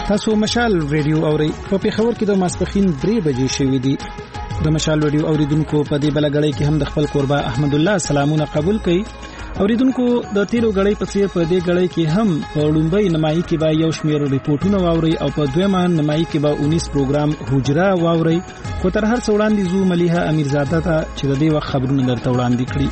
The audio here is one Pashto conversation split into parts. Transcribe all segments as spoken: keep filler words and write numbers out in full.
تاسو مشال ریډیو اورئ په پیښور کې د ماسپخین درې بجې شوې دي. د مشال ریډیو اوریدونکو په دې بلګړی کې هم د خپل قربا احمد الله سلامونه قبول کړي. اوریدونکو د تیرو غړی په څیر په دې غړی کې هم په لومبۍ نمایي کې به یو شمېر ریپورتونه واوري او په دویمه نمایي کې به اونیس پروګرام حجره واوري. خو تر هر څه وړاندې زو مليحه امیرزاده ته چې د دې وخت خبرونه درته وړاندې کړي.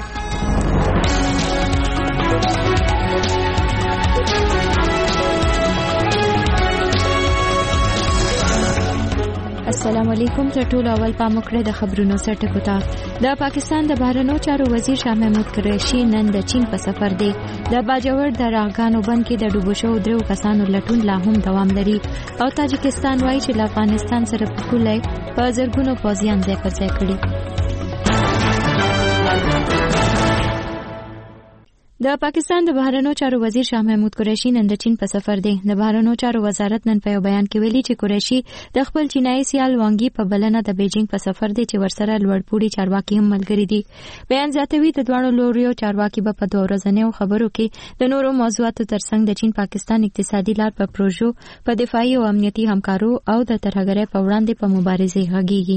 السلام علیکم. تر ټولو اول پاموکړه د خبرونو سرټکو ته. د پاکستان د بهرنیو چارو وزیر شاه محمود قریشي نن د چین په سفر دی. د باجوړ د راغانو بند کې د ډوبو شو درو کسانو لټون لا هم دوام لري او تاجکستان وایي چې له افغانستان سره په کولای په زرګونو پوځیان ځای پر ځای کړي. د پاکستان د بهرنیو چارو وزیر شاه محمود قریشي نن د چین په سفر دی. د بهرنیو چارو وزارت نن په یو بیان کې ویلي چې قریشي د خپل چینایي سیال وانګي په بلنه د بیجینګ په سفر دی چې ورسره لوړپوړي چارواکي هم ملګري دي. بیان زیاتوي د دوه لوريو چارواکي په په دوه ورځنیو خبرو کې د نورو موضوعاتو ترڅنګ د چین پاکستان اقتصادي لار په پروژو په دفاعي او امنیتي همکارو او د ترهګرۍ په وړاندې په مبارزه غږیږي.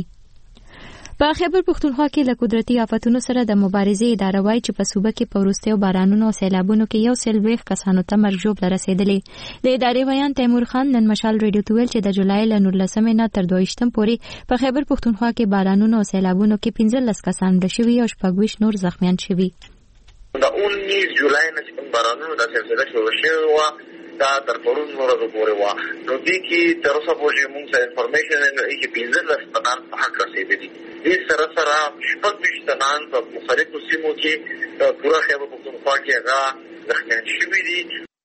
په خیبر پختونخوا کې له قدرتي آفتونو سره د مبارزې اداره وایي چې په صوبه کې په وروستیو بارانونو او سیلابونو کې یو سل ویښ کسانو ته مرګ ژوبله رسېدلې. د ادارې ویان تیمور خان نن مشال ریډیو ته ویل چې د جولای له نولسمې نه تر دویشتم پورې په خیبر پختونخوا کې بارانونو او سیلابونو کې پنځلس کسان مړه شوي او شپږ ویشت نور زخمیان شوي. د اونیس جولای نه چې بارانونو د سلسله شروع شوې وه دا تر پرون ورځو پورې وه. نو دې کې تر اوسه پورې موږ ته انفارمیشن راغلی چې پنځلس تنان په حق رسېدلي. دې سره سره شپږ ویشت تنان په مختلفو سیمو کې پوره خیبر پختونخوا کې هغه زخمیان شوي دي.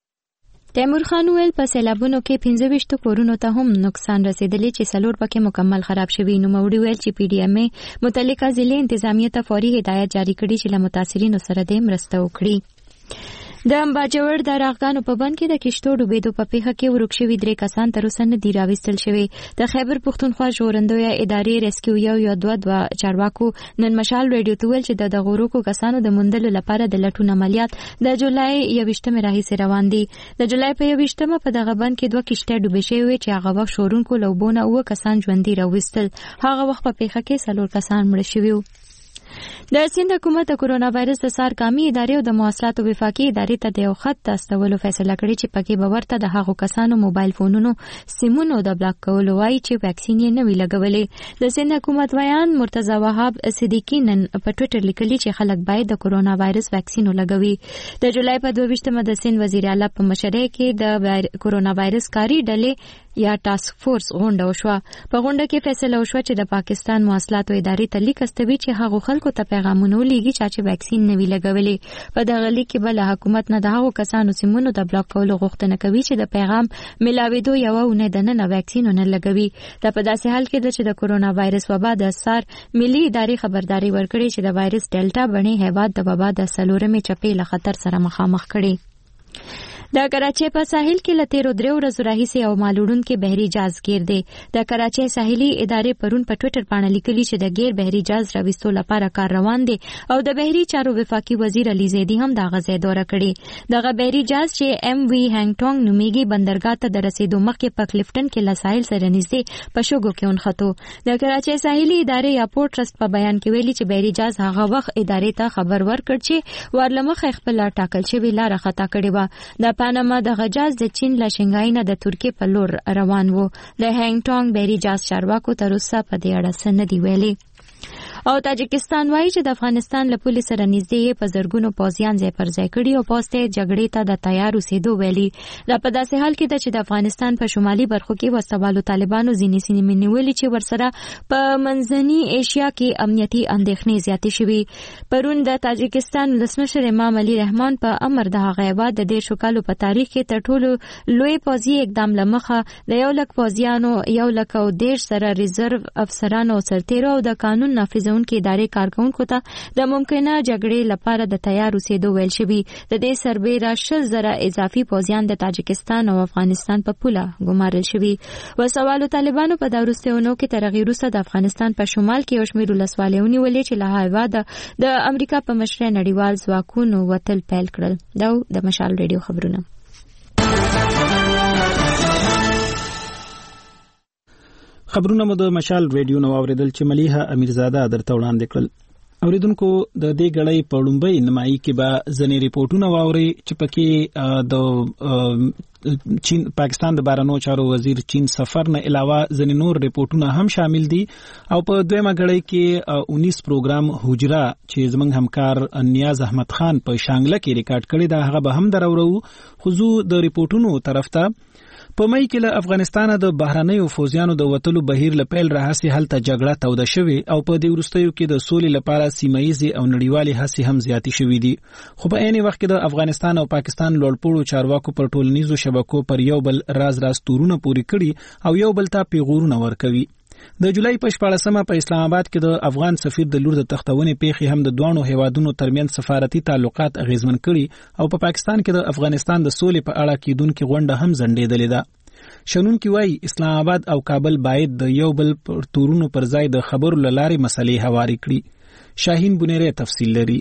تیمور خان ویل په سیلابونو کې پنځه ویشت کورونو ته هم نقصان رسیدلی چې څلور پکې مکمل خراب شوي. نو موړي ویل چې پی ډی ایم ای متعلقه ضلع انتظامیه ته فوري هدایت جاری کړي چې له متاثرینو سره د مرسته وکړي. د باجوړ د راغانو په بند کې د کشتو ډوبېدو په پیښه کې ورک شوي درې کسان تر اوسه نه دي راوستل شوي. د خیبر پختونخوا ژغورندویه ادارې ریسکیو یو یا دوه دوه چارواکو نن مشال ریډیو ته ویل چې د دغو ورکو کسانو د موندلو لپاره د لټون عملیات د جولای یویشتمې راهیسې روان دي. د جولای په یویشتمه په دغه بند کې دوه کشتۍ ډوبې شوې وې چې هغه وخت شورونکو له اوبو نه اووه کسان ژوندي راوستل. هغه وخت په پیښه کې څلور کسان مړه شوي وو. د سند حکومت د کورونا وایرس د سار کامي ادارې او د مواصلاتو وفاقي ادارې ته د یو خط د استولو فیصله کړې چې پکې به ورته د هغو کسانو موبایل فونونو سیمونو د بلاک کولو وایي چې ویکسین یې نه وي لګولې. د سند حکومت ویان مرتضی وهاب صدیقی نن په ټویټر لیکلي چې خلک باید د کورونا وایرس ویکسین ولګوي. د جولای په دوه ویشتمه د سند وزیر اعلی په مشرۍ کې د کورونا وایرس کاری ډلې یا ټاسک فورس غونډه وشوه. په غونډه کې فیصله وشوه چې د پاکستان مواصلاتو ادارې ته لیک استوي چې هغو خلکو ته پیغامونه ولېږي چې ویکسین نه وي لګولې. په دغه لیک کې به له حکومت نه د هغو کسانو سیمونو د بلاک کولو غوښتنه کوي چې د پیغام ملاوېدو یوه اونۍ دننه ویکسین ونه لګوي. دا په داسې حال کې ده چې د کورونا وایرس وبا د سار ملي ادارې خبرداري ورکړې چې د وایرس ډیلټا بڼې هیواد د وبا د څلورمې چپې له خطر سره مخامخ کړي. د کراچۍ په ساحل کې له تیرو درې ورځو راهیسې یو مالوړونکی بحري جهاز ګیر دی. د کراچۍ ساحلي ادارې پرون په ټویټر باندې لیکلي چې د غیر بحري جهاز راوستو لپاره کار روان دی او د بحري چارو وفاقي وزیر علي زیدي هم دغه ځای دوره کړې. دغه بحري جهاز چې ایم وی هانګ ټونګ نومیږي بندرګاه ته د رسیدو مخکې په کلفټن کې له ساحل سره نږدې په شوګو کې ونښتو. د کراچۍ ساحلي ادارې یا پورت ټرست په بیان کې ویلي چې بحري جهاز هغه وخت ادارې ته خبر ورکړ چې ورلمخه خپل ټاکل شوی لار خطا کړې و. د پانما دغه جهاز د چین له شنګای نه د ترکیې په لور روان و. د هانګ ټونګ بحري جهاز چارواکو تر اوسه په دې اړه څه نه دي ویلي. او تاجکستان وایي چې د افغانستان له پولې سره نږدې په زرګونو پوځیان ځای پر ځای کړي او پوسټ جګړې ته د تیار اوسېدو ویلي. دا په داسې حال کې ده چې د افغانستان په شمالي برخو کې وسوالو طالبانو ځینې سیمې نیولې چې ورسره په منځني ایشیا کې امنیتي اندېښنې زیاتې شوي. پرون د تاجکستان ولسمشر امام علي رحمان په امر د هغه هېواد د دېرشو کالو په تاریخ کې تر ټولو لوی پوځي اقدام له مخه د یو لک پوځیانو یو لک او دېرش سره ریزرو افسرانو او سرتیرو او د قانون نافذ کې ادارې کارکونکو ته د ممکنه جګړې لپاره د تیار اوسېدو ویل شوي. د دې سربېره شل زره اضافي پوځیان د تاجکستان او افغانستان په پوله ګمارل شوي. وسوالو طالبانو په دا وروستیو کې تر هغې وروسته د افغانستان په شمال کې یو شمېر ولسوالۍ ونیولې چې له هېواده د امریکا په مشرۍ نړیوال ځواکونو وتل پیل کړل. دا د مشال ریډیو خبرونه. خبرونه مو د مشال ریډیو نو اوریدل چې مليحه امیرزاده درته وړاندې کړل. اوریدونکو د دې غړې په لومبۍ نمایي کې به ځنې ریپورتونه واوري چې پکې د چین پاکستان د بهرنیو چارو وزیر چین سفر نه علاوه ځنې نور ریپورتونه هم شامل دي او په دویمه غړې کې انیس پروګرام حجره چې زمونږ همکار نیاز احمد خان په شانګله کې ریکارډ کړی دا هغه به هم درورو. خو زه د ریپورتونو طرف ته په مې کې له افغانستان د بهرنیو فوجیانو د وټلو بهیر لپیل راهسي حالت جګړه توده شوې او په دې ورستیو کې د سولې لپاره سیمایي او نړیوالي هڅې هم زیاتې شوې دي. خو په عین وخت کې د افغانستان او پاکستان لوړپوړو چارواکو پر ټولنیزو شبکو پر یو بل راز راز تورونه پوری کړي او یو بل ته پیغورونه ورکوي. د جولای په شپاړسمه په اسلام آباد کې د افغان سفیر د لور د تختونې پیښې هم د دوانو هیوادونو ترمنځ سفارتي تعلقات اغیزمن کړي او په پاکستان کې د افغانستان د سولې په اړه کېدونکې غونډه هم ځنډېدلې ده. شنونکي وایي اسلام آباد او کابل باید د یو بل تورونو پر ځای د خبرو له لارې مسلې هواري کړي. شاهین بنيري تفصیل لري.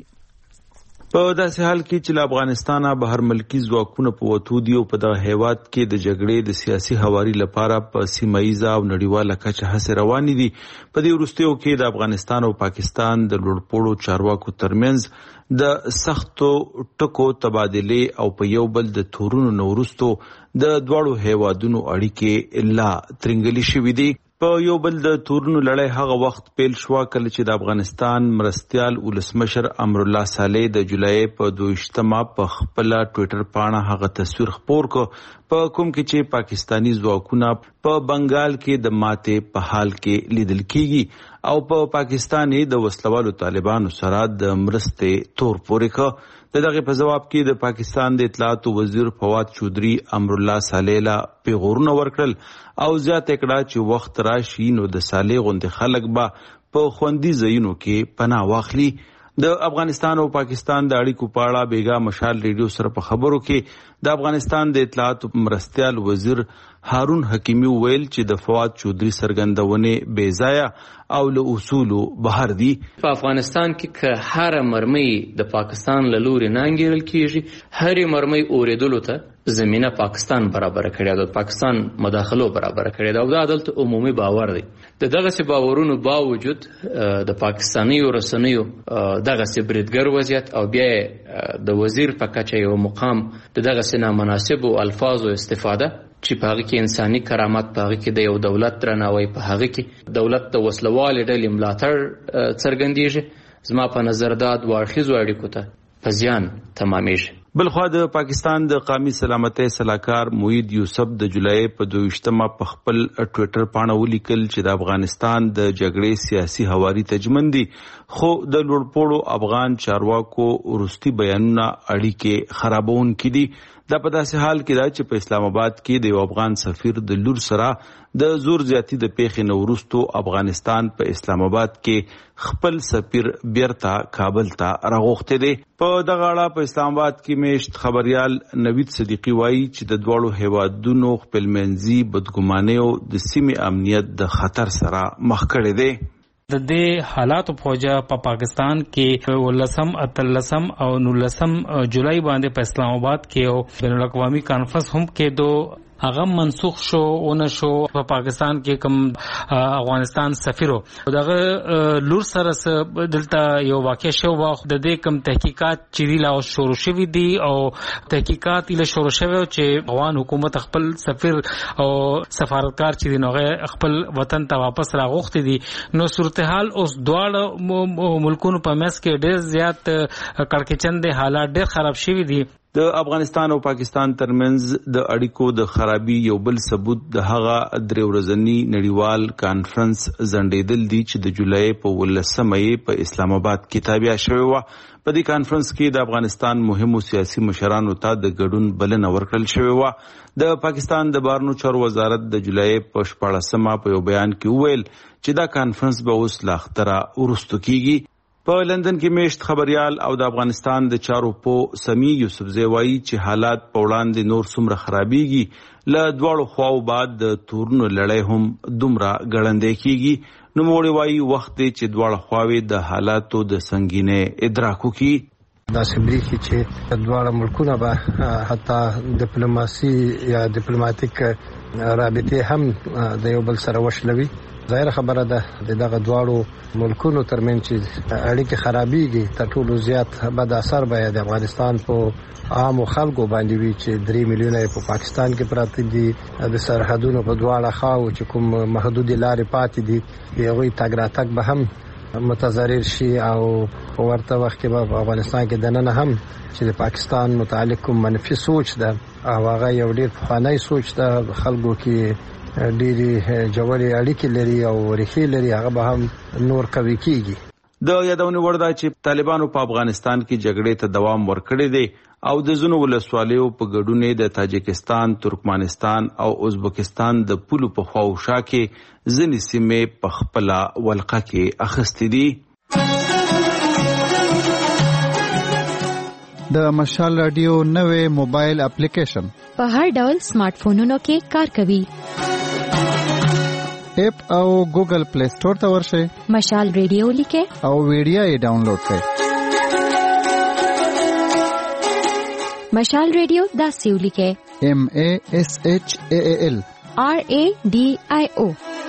په داسې حال کې چې افغانستان بهر ملکی ځواکونه په وټو دی او په دغه هیواد کې د جګړې د سیاسي هواري لپاره په سیمایي او نړیواله کچه هڅې روانې دي. په دې وروستیو کې د افغانستان او پاکستان د لوړپوړو چارواکو ترمنځ د سختو ټکو تبادله او په یو بل د تورونو نورستو د دواړو هیوادونو اړیکې لا ترنګلي شوې دي. په یو بل د تورونو لړۍ هغه وخت پیل شو کله چې د افغانستان مرستيال ولسمشر امر الله صالح د جولای په دویشتمه په خپل ټوئیټر پاڼه هغه تصویر خپور کو په کوم کې چې پاکستانی ځواکونه په بنگال کې د ماته په حال کې لیدل کیږي او په پا پاکستاني د وسلوالو طالبانو سره د مرستې تور پورې کو. د دغه په جواب کې د پاکستان د اطلاعات وزیر فواد چودري امر الله صالح لا پیغورونه ورکړل او زیاته کړه چې وخت راشي نو د صالح غوندې خلک به په خوندي ځایونو کې پناه واخلي. د افغانستان او پاکستان د اړیکو په اړه بیګا مشال ریډیو سره په خبرو کې د افغانستان د اطلاعات مرستيال وزیر هارون حکیمی ویل چې د فواد چودري سرګندونه بے ځای او له اصول بهر دي. په افغانستان کې که هر مرمۍ د پاکستان له لوري نه انګیرل کیږي هر مرمۍ اوریدلو ته زمينه پاکستان برابر کړی ده، پاکستان مداخلو برابر کړی ده او دا عدالت عمومي باور دی. د دغه سي باورونو باوجود د پاکستاني رسنیو دغه سي بریدګر وضعیت او بیا د وزیر په کچه یو مقام د دغه سي نامناسب او الفاظو استفاده چې په هغه کې انساني کرامت په هغه کې د یو دولت درناوی په هغه کې دولت د وسلوال ډلې ملاتړ څرګندېږي. زما په نظر دا د واړخیزو اړیکو ته په زیان تمامېږي. بلخوا د پاکستان د قومي سلامتۍ صلاحکار موید یوسف د جولای په دویشتمه په خپل ټوئیټر پاڼه ولیکل چې د افغانستان د جګړې سیاسي هواري تجمن دي خو د لوړپوړو افغان چارواکو ورستي بیانونه اړیکې خرابون کړي. دا په داسې حال کې دا چې په اسلام آباد کې د یو افغان سفیر د لور سره د زور زیاتی د پیښې نورستو افغانستان په اسلام آباد کې خپل سفیر بیرته کابل ته راغوښته دي. په دغه اړه په اسلام آباد کې میشت خبريال نوید صدیقی وایي چې د دوړو هیوادونو خپلمنځي بدګمانیو د سیمې امنیت د خطر سره مخ کړي دي. د دې حالاتو فوجا په پا پاکستان کې ولسم اتلسم او نولسم جولای باندې په اسلام آباد کې او بین الاقوامی کانفرنس هم کې دو هغه منسوخ شو او نشو. په پاکستان کې کوم افغانستان سفیرو دغه لور سره دلته یو واقع شو واخ د دې کوم تحقیقات چې لا شروع شوي دي او تحقیقات له شروع شوي چې افغان حکومت خپل سفیر او سفارتکار چې نوغه خپل وطن ته واپس راغوښتي دي. نو صورتحال اوس دواړه ملکونو په مس کې ډېر زیات کړکېچن دي، حالات ډېر خراب شوي دي. د افغانستان او پاکستان ترمنځ د اړیکو د خرابي یو بل ثبوت د هغه درې ورځنی نړیوال کانفرنس زنډېدل دي چې د جولای په ولسمه په اسلام آباد کې تابع شوی و. په دې کانفرنس کې د افغانستان مهمو سیاسي مشرانو ته د ګډون بلنه ورکړل شوی و. د پاکستان د بهرنیو چارو وزارت د جولای په شپاړسمه په یو بیان کې وویل چې دا کانفرنس به اوس لا ختره ورستو کیږي. په لندن کې میشت خبريال او د افغانستان د چارو په سمی یوسفزی وایي چې حالات په وړاندې نور څومره خرابېږي له دواړو خواو بعد د تورونو لړۍ هم دومره ګړندې کیږي. نو موږ وایي وخت دی چې دواړه خواوې د حالاتو د سنگینه ادراک وکړي. دا سمریخي چې دواړه ملکونه به حتی ډیپلوماسي یا ډیپلوماټیک رابطې هم د یو بل سره وشلوي. ظاهر خبره ده د دغه دواړو ملکونو ترمنځ چې اړیکې خرابېږي تر ټولو زیات بد اثر به د افغانستان په عامو خلکو باندې وي چې درې میلیونه په پاکستان کې پراته دي. د سرحدونو په دواړه خواو چې کوم محدود لارې پاتې دي هغوی تګ راتګ به هم متضرر شي او په ورته وخت کې په افغانستان کې دننه هم چې د پاکستان متعلق کوم منفي سوچ ده او هغه یو ډېر پخوانی سوچ ده خلکو کې ډېری جوړې اړیکې لري او ریښې لري هغه به هم نور قوي کیږي. د یادونې وړ ده چې طالبانو په افغانستان کې جګړې ته دوام ورکړی دی او د ځینو ولسوالیو په ګډون د تاجکستان، ترکمنستان او ازبکستان د پولو په خواوشا کې ځینې سیمې په خپله ولقه کې اخیستې دي. د مشال رادیو نوې موبایل اپلیکیشن په هر ډول سمارټ فونونو کې کار کوي. اپ او ګوګل پلی سٹور ته ورشئ، مشال ریډیو لیکئ او ویډیو یې ډاونلوډ کړئ. مشال ریډیو داسې ولیکئ: ایم ای ایس ایچ ای ایل آر ای ډي آی او.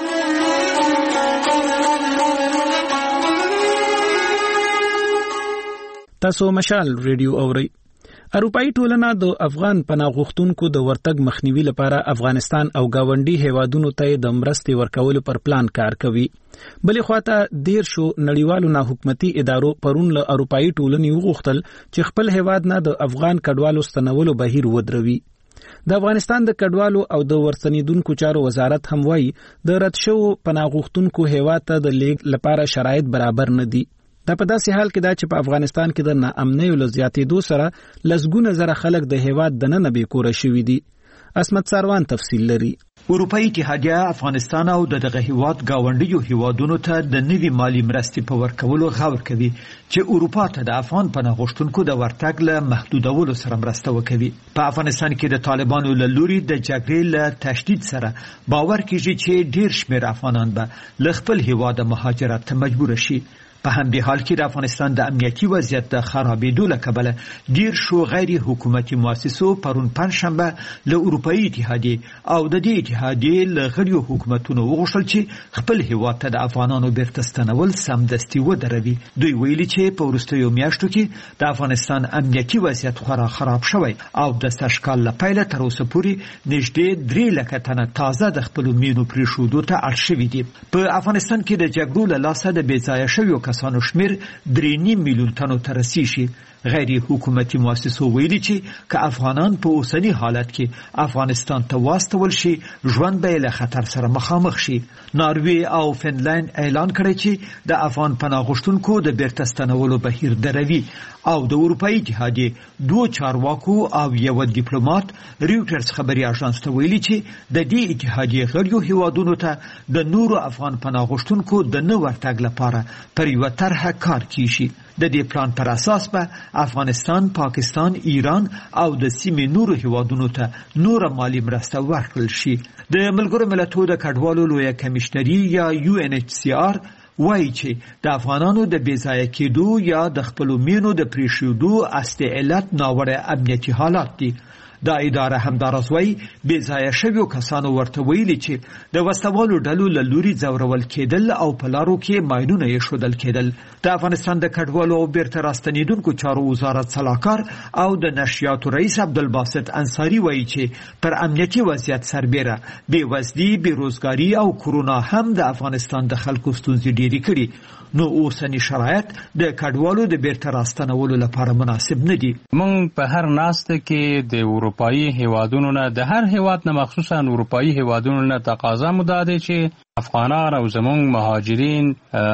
تاسو مشال ریډیو اورئ. اروپאי ټولنه د افغان پناه غوښتونکو د ورتګ مخنیوي لپاره افغانستان او گاونډي هیوادونو ته د مرستې ورکولو پر پلان کار کوي. بلې خواته دیر شو نړیوالو ناحکومتي ادارو پرون له اروپאי ټولنې وغوښتل چې خپل هیواد نه د افغان کډوالو ستنولو بهیر ودروي. د افغانستان د کډوالو او د ورستنیدونکو چارو وزارت هم وایي د رد شوو پناه غوښتونکو هیواد ته د لیږد لپاره شرایط برابر نه دي. دا په داسې حال کې دا چې په افغانستان کې د ناامنۍ له زیاتېدو سره لسګونه زره خلک د هیواد دننه بې کوره شوي دي. اسمت ساروان تفصیل لري. اروپאי اتحادیه افغانستان او دغه هیواد گاونډیو هیوادونو ته د نوي مالی مرستې په ورکولو غور کوي چې اروپا ته د افغان پناه غوښتونکو د ورتګ له محدودولو سره مرسته وکوي. په افغانستان کې د طالبانو له لوري د جګړې له تشدید سره باور کیږي چې ډیر شمېر افغانان به له خپل هیواد مهاجرت ته مجبور شي. په همدې حال کې د افغانستان د امنیتي وضعیت د خرابېدو له کبله ډیر شو غیر حکومتي مؤسسو پرون پنځشنبه له اروپאי اتحادیې او د دې اتحادیې له غړیو حکومتونو وغوښتل چې خپل هیواد ته د افغانانو بیرته ستنول سمدستي ودروي. دوی ویلي چې په وروستیو میاشتو کې د افغانستان امنیتي وضعیت خورا خراب شوی او د سږکال له پیله تر اوسه پورې نږدې درې لکه تنه تازه د خپلو مینو پرېښودو ته اړ شوي دي. په افغانستان کې د جګړو له لاسه د بې ځایه شویو کسانو شمیر درې نیم میلیون تنو ته رسیږي. غیر حکومتي مؤسسو ویلي چې که افغانان په اوسنی حالت کې افغانستان ته واستول شي ژوند به له خطر سره مخامخ شي. ناروی او فنلند اعلان کړی چې د افغان پناه غوښتونکو د بیرته ستنولو بهیر دروي او د اروپאי اتحادیې دوه چارواکو او یو ډیپلوماټ ریوټرز خبري اژانس ته ویلي چې د دې اتحادیې غړیو هیوادونو ته د نورو افغان پناه غوښتونکو د نه ورتګ لپاره پر یوه طرحه کار کیږي. د دې پلان پر اساس به افغانستان، پاکستان، ایران او د سیمې نورو هیوادونو ته نور مالی مرسته ورکړل شي. د ملګرو ملتونو د کډوالو لویه کمیشنري یا یو ان ایچ سی آر وایي چې د افغانانو د بې ځایه کېدو یا د خپلو مینو د پرېښودو اصلي علت ناوړه امنیتي حالات دي. دا اداره همداراز وایي بې ځایه شویو کسانو ورته ویلي چې د وسوالو ډلو له لوري ځورول کېدل او په لارو کې ماینونه ایښودل کېدل. د افغانستان د کډوالو او بیرته راستنېدونکو چارو وزارت سلاکار او د نشریاتو رئیس عبدالباسط انصاري وایي چې پر امنیتي وضعیت سربیره بېوزلي، بېروزګاري او کرونا هم د افغانستان د خلکو ستونزې ډېرې کړي. نو اوسنی شرایط د کډوالو د بیرته راستنولو لپاره مناسب نه دي. مونږ په هر ناسته کې د اروپאי هیوادونو نه د هر هیواد نه مخصوصا اروپאי هیوادونو نه تقاضا مداده چې افغانان او زمونږ مهاجرین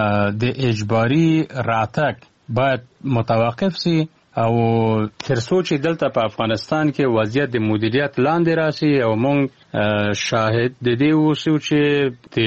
د اجباري راتګ باید متوقف سي او تر څو چې دلته په افغانستان کې وضعیت د مدیریت لاندې راسي او مونږ شاهد د دې اوسو چې د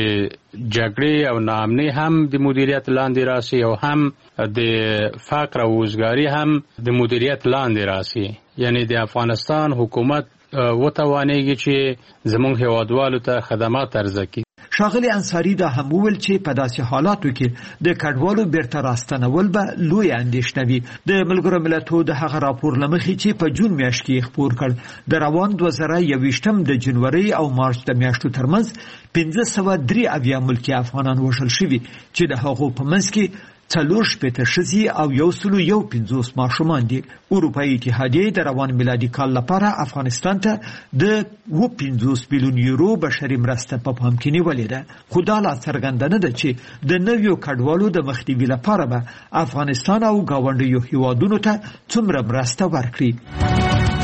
جګړې او ناامنۍ هم د مدیریت لاندې راسي او هم د فقر او وزګاري هم د مدیریت لاندې راسي. یعنی د افغانستان حکومت وتوانېږي چې زموږ هیوادوالو ته خدمات عرضه کړي. ښاغلي انصاري دا هم وویل چې په داسې حالاتو کې د کډوالو بیرته راستنول به لوی اندېښنه وي. د ملګرو ملتونو د هغه راپور له مخې چې په جون میاشت کې خپور کړ د روان دوه زره یوویشتم د جنوري او مارچ د میاشتو ترمنځ پنځه سوه درې اویا ملکي افغانان وژل شوي چې د هغو په منځ کې څلور شپېته ښځې او یو سلو یو پنځوس ماشومان دي. اروپایي اتحادیې د روان میلادي کال لپاره افغانستان ته د اوه پنځوس میلیون یورو بشري مرسته په پام کې نیولې ده. خو دا لا څرګنده نه ده چې د نویو کډوالو د مخنیوي لپاره به افغانستان او ګاونډیو هیوادونو ته څومره مرسته ورکړي.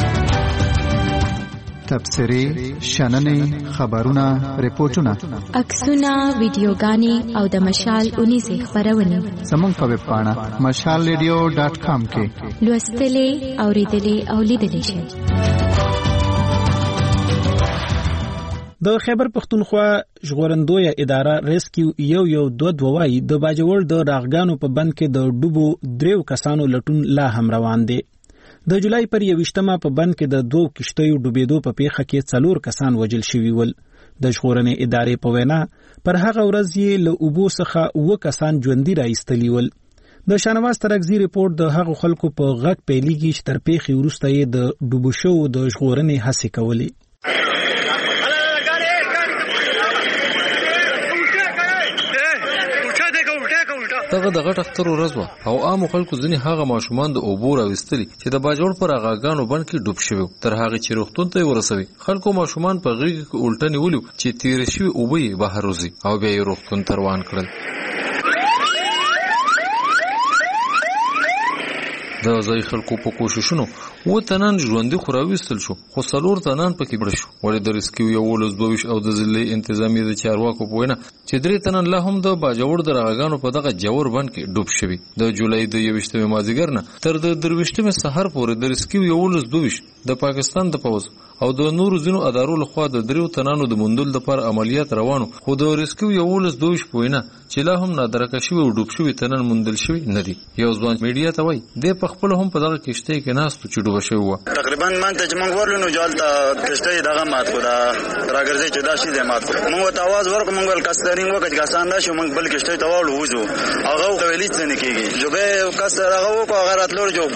تبصرې، شننې، خبرونه، ریپورتونه، عکسونه، ویډیوګانې او د مشال اونیزې خبرونه زموږ په ویب پاڼه مشال ریډیو ډاټ کام کې لوستلې، اوریدلې او لیدلې شئ. د خیبر پختونخوا ژغورندوی اداره ریسکیو یو یو دو دوای د باجوړ د راغګانو په بند کې د ډوبو دریو کسانو لټون لا هم روان دي. د جولای پر یوشتمه په بند کې د دوه کشتیو ډوبېدو په پیښه کې څلور کسان وژل شوي ول. د ژغورنې ادارې په وینا پر هغه ورځ یې له اوبو څخه اوه کسان ژوندي راایستلي ول. د شانواز ترکزي ریپورت د هغو خلکو په غږ پیلېږي چې تر پیښې وروسته یې د ډوبو شوو د ژغورنې هڅې کولې. دغه د غټ اختر ورځ وه او عامو خلکو ځینې هغه ماشومان د اوبو راویستلي چې د باجوړ پر اغاګانو بند کې ډوب شوي. تر هغې چې روغتون ته یې ورسوي خلکو ماشومان په غېږ کې الټه نیولي چې تېرې شوي اوبه یې بهر وځي او بیا یې روغتون ته روان کړل. د ځای خلکو په کوششونو اووه تنان ژوندي خو راویستل شو خو څلور تنان پکې مړه شو. ولې د ریسکیو یولس دوه ویشت او د ضلعي انتظامیې د چارواکو په وینا چې درې تنان لا هم د باجوړ د راغګانو په دغه جوور بند کې ډوب شوي. د جولای د یوویشتمې مازدیګر نه تر د درویشتمې سحر پورې د ریسکیو یولس دوه ویشت د پاکستان د پوځ او د نورو ځینو ادارو لخوا د دریو تنانو د موندلو لپاره عملیات روانو. خو د ریسکیو یولس دوه ویشت په وینا چې لا هم نادرکه شوي او ډوب شوي تنان موندل شوي نه دي. یو ځوان میډیا ته وایي دی په خپل هم په دغه کشتۍ کې ناست چې ډوبه شوی وه. تقریبا من ته چې موږ ورلو نو جالته کشتۍ دغه مات کړو دا راګرځي چې دا شي دې مات کړو. موږ ته आवाज ورکړو موږ ول کسترینګ وکړ چې کسان دا شو موږ بل کشتۍ ته واړو وځو هغه ویلې څه نه کیږي جو به کستر هغه وکړو هغه راتلو جو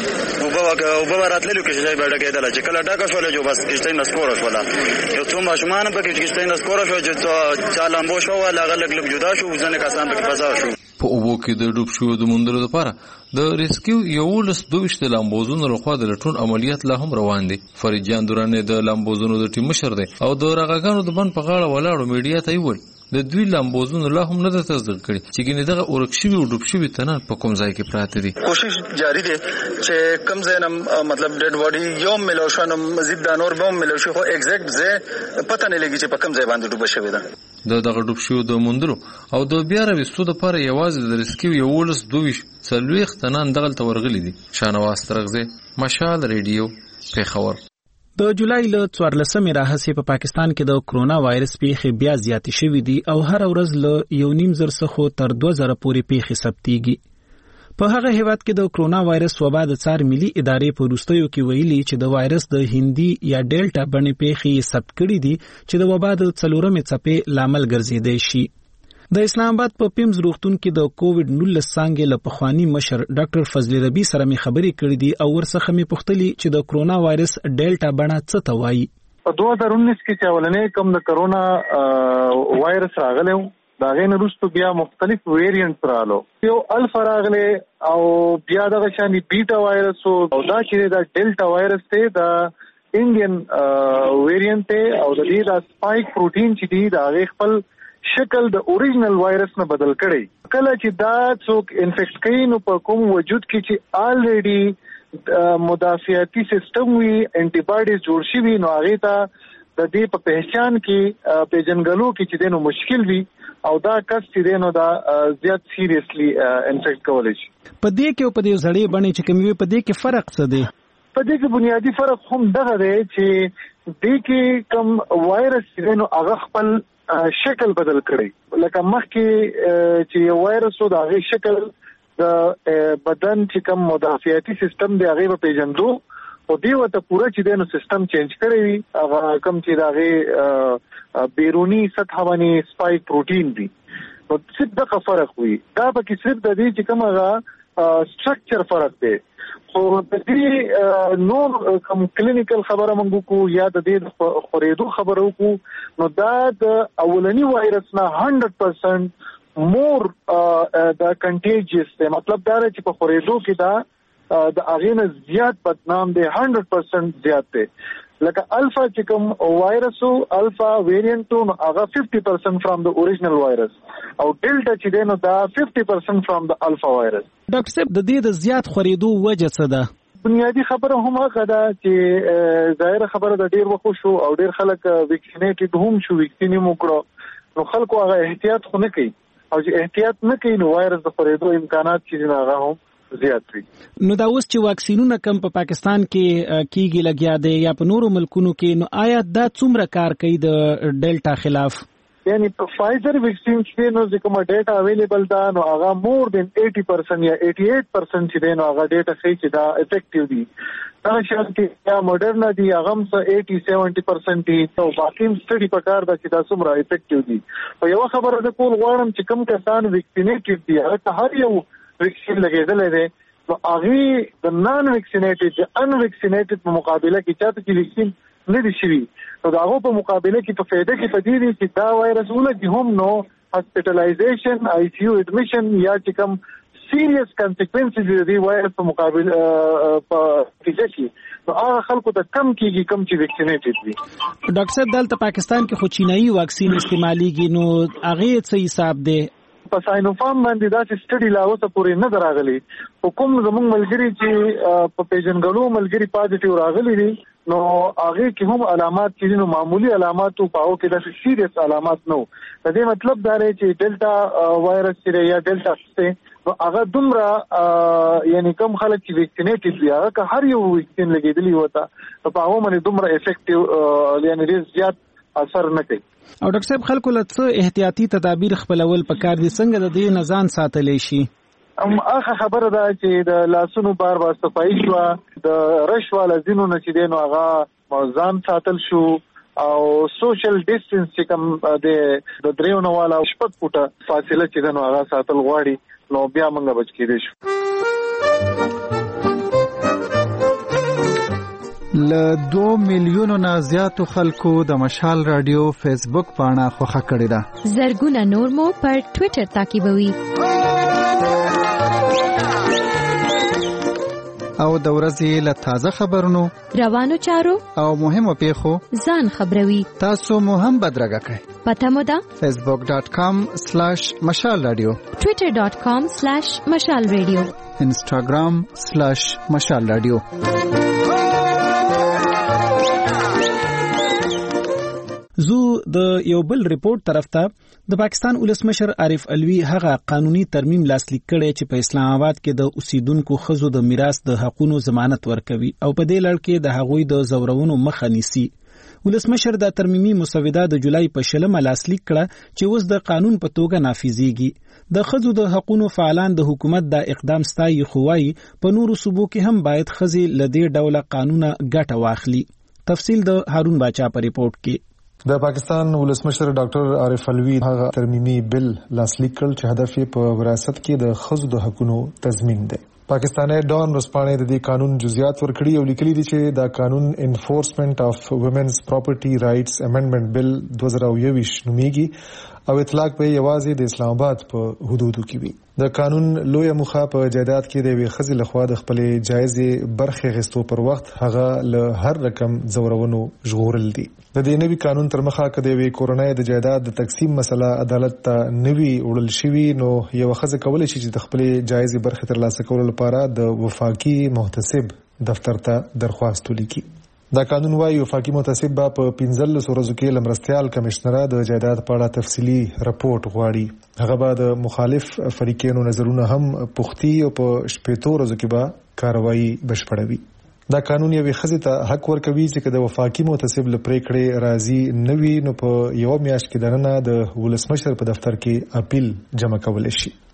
او به راتلو کشتۍ بیډه کېدل چې کله ډاکه شول جو بس کشتۍ نسکور شول. یو څو ماشومان په کې کشتۍ نسکور شو چې چا لامبو شو ولا غلګ لګ جدا شو ځنه کسان په فضا شو. په اوبو کې د ډوب شوو د موندلو لپاره د ریسکیو یولس دوه ویشت لامبوزونو لخوا د لټون عملیات لا هم روان دي. فرید جان دوراني د لامبوزونو د ټیم مشر دی او د راغګانو د بند په غاړه ولاړو میډیا ته ویل د دوی لامبوزونو لا هم نه تصدیق کړي چې ګینه دغه اورک شوی او ډوب شوی تنان په کوم ځای کې پراته دي. کوشش جاری ده چې کم ځای نم مطلب ډډ باډي یو ملو شنو مزید د نور بم ملو شو ایگزیکټ ځای پته نه لګي چې په کوم ځای باندې ډوب شوی ده. د دغه ډوب شوی د موندلو او د بیا راوستو لپاره یوازې د ریسکیو یولس دوه ویشت څلوېښت تنان دغلته ورغلي دي. شانواز ترغزي مشال ریډیو پیښور. د جولای له څوارلسمې راهیسې په پاکستان کې د کرونا وایرس پیښې بیا زیاتې شوې دي او هر ورځ له یو نیم زر څخه تر دوه زره پورې پیښې ثبتېږي. په هغه هیواد کې د کرونا وایرس وبا د څار ملي ادارې په وروستیو کې ویلي چې د وایرس د هندي یا ډیلټا بڼې پیښې ثبت کړي دي چې د وبا د څلورمې څپې لامل ګرځېدای شي. د اسلام آباد په پیمز روغتون کې د کووډ نولس څانګې له پخوانی مشر ډاکټر فضل ربی سره مې خبرې کړې دي او ورڅخه مې پوښتلي چې د کرونا وایرس ډیلټا بڼه څه ته وایي. په دوه هزار اونیس کې چې اولنې کوم د کرونا وایرس راغلی و دا غین وروسته بیا مختلف ویریانټ رالو. یو الفا راغلی او بیا دغه شانې بیټا وایرس او دا چې دا ډیلټا وایرس دی دا انډین ویریانټ دی او د دې دا سپایک پروتین چې دی دا هغه خپل شکل د اوریجنل وایرس نه بدل کړي. کله چې دا څوک انفیکټ کوي نو په کوم وجود کې چې الریډي مدافعتي سیستم وي انټي باډیز جوړ شي وي نو هغه ته د دې په پہچان کې پیژنګلو کې چې دنو مشکل وي او دا کس چې دنو دا زیات سیریسلی انفیکټ کولای شي. په دې کې په دې ځړې باندې چې کوم وي په دې کې فرق څه دی؟ په دې کې بنیادی فرق هم دغه دی چې دې کې کوم وایرس چې دنو هغه خپل شکل بدل کړي لکه مخکې چې وایرس او د هغه شکل د بدن چې کوم مدافعتي سیستم دی هغه په پیژندو او دی وته پوره چې دنو سیستم چینج کړی وي هغه کوم چې د هغه بیرونی سطح باندې سپایک پروتین دی. نو څه د فرق وي دا به کې صرف د دې چې کوم هغه سټرکچر فرق دی. خو د دې نور کوم کلینیکل خبره مونږ کو یا د دې خورېدو خبره کو نو دا د اولنی وایرس نه one hundred percent مور د کنټیجیس دی. مطلب دا چې په خورېدو کې دا د اغینه زیات بدنام دی one hundred percent زیات دی. لکه الفا چې کوم وایرس او الفا ویریانټ نو هغه fifty percent فرام د اوریجنل وایرس او ډیلټا چې دی نو دا fifty percent فرام د الفا وایرس. ډاکټر صاحب د دې د زیات خورېدو وجه څه ده؟ بنیادی خبره هم هغه ده چې ظاهر خبره د ډیر وخت شو او ډیر خلک ویکسینیټډ هم شو، ویکسین هم وکړو، نو خلکو هغه احتیاط خو نه کوي او چې احتیاط نه کوي نو وایرس د خورېدو امکانات چې هغه هم زیات وي. نو دا اوس چې واکسینونه کم په پاکستان کې کیږي لګیا دی یا په نورو ملکونو کې، نو آیا دا څومره کار کوي د ډیلټا خلاف؟ یعنی په فایزر ویکسین چې نو چې کومه ډیټا اویلیبل ده نو هغه مور دین eighty percent یا eighty-eight percent چې دی نو هغه ډیټا ښیي چې دا افیکټیو دي. دا شانتي یا موډرنا دي هغه هم eighty seventy percent دي او باقي هم سټډي پکار ده چې دا څومره افیکټیو دي. په یو خبره ده کول غواړم چې کوم کسان ویکسینیټډ دي هغه هر یو ویکسین لګیدل دي نو هغه د نان ویکسینیټډ ان ویکسینیټډ په مقابله کې چاته چې ویکسین نه دي شوي نو دا هغه په مقابله کې په فایده کې پدې دي چې دا وایرس ولګي هم نو هاسپټلایزیشن آی سی یو اډمیشن یا چې کوم سیریس کانسیکوینسز دي وایرس په مقابله په کې کې نو هغه خلکو ته کم کیږي کم چې ویکسینیټډ دي. ډاکټر صاحب دلته پاکستان کې خو چینایي واکسین استعماليږي نو هغه څه حساب دی؟ په ساينوفارم باندې دا چې سټډي لا اوسه پورې نه دراغلي. حکومت زموږ ملګری چې په پیژنګلو ملګری پازیټیو راغلي دي نو هغه کې هم علامات چې نو معمولی علامات او پاو کې د سیریس علامات نو. د دې مطلب دا دی چې ډیلټا وایرس چې یا ډیلټا څه هغه دومره یعنی کم خلک چې ویکسینیټډ دي هغه هر یو ویکسین لګیدلی وته په هغه باندې دومره افیکټیو یعنی ډیر زیات اثر نه کوي. او ډاکټر صاحب خلکو له څه احتیاطي تدابیر خپلول پکار دي څنګه د دې نزان ساتلې شي؟ ام اخه خبره ده چې د لاسونو بار بار صفایي شو، د رش والا زینو نه چې دینو هغه ځان ساتل شو او سوشل ډیسټنس چې کوم د دریو نه والا شپږ فوټه فاصله چې دینو هغه ساتل غواړي نو بیا موږ بچ کېدې شو. ل دو میلیونو نه زیاتو خلکو د مشال رادیو فیسبوک پاڼه خوښه کړې ده. زرګونه نور مو پر ټوئیټر تعقیبوي او د ورځې له تازه خبرونو، روانو چارو او مهمو پیښو ځان خبروي. تاسو مو هم بدرګه کړئ. پته مو ده فیسبوک ډاٹ کام سلیش مشال رادیو، ټوئیټر ډاٹ کام سلیش مشال رادیو، انسټاګرام سلیش مشال رادیو. زو د یو بل ریپورت طرف ته د پاکستان ولسمشر عارف علوی هغه قانوني ترمیم لاسلیک کړي چې په اسلام آباد کې د اوسیدونکو خزو د میراث د حقوقو ضمانت ورکوي او په دې لړ کې د هغوی د زورونو مخه نیسي. ولسمشر د ترمیمي مسوده د جولای په شلمه لاسلیک کړه چې اوس د قانون په توګه نافذيږي. د خزو د حقوقو فعالان د حکومت د اقدام ستایي خوای په نورو صوبو کې هم باید خزي لدی ډوله قانونه ګټه واخلي. تفصیل د هارون باچا په ریپورت کې. د پاکستان ولسمشر ډاکټر عارف علوی هغه ترمیمي بل لاسلیک کړ چې هدف یې په وراثت کې د خزو د حقوقو تضمین دی. پاکستاني ډان رسپانې د دې قانون جزئیات ورکړي او لیکلي دي چې دا قانون انفورسمنت اف وومنز پراپرټي رائټس امندمنت بل two thousand twenty-one نوميږي او اطلاق په یوازې د اسلام آباد په حدودو کې وي. د قانون لوی مخه په جائیداد کې د وی خزي لخوا د خپل جایزې برخه غستو پر وخت هغه له هر رقم زورونو ژغورل دي. د دې نوي قانون تر مخه کده وی کورونای د جائیداد د تقسیم مسله عدالت ته نوي وړل شوی نو یو خزه کولای شي چې د خپل جایزې برخه ترلاسه کولو لپاره د وفاقي محتسب دفتر ته درخواست ولیکي. دا قانون وايي وفاقي محتسب به په پنځلس ورځو کې لمرستيال کمشنره د جائیداد په اړه تفصیلی رپورت غواړي. هغه به د مخالف فریقونو نظرونه هم پوښتي او په شپږ ورځو کې به کاروایی بشپړوي. دا قانون یو خزه ته حق ورکوي چې د وفاقي محتسب لپاره راضي نوي نو په یو میاشت کې دنه د ولسمشر په دفتر کې اپیل جمع کول شي.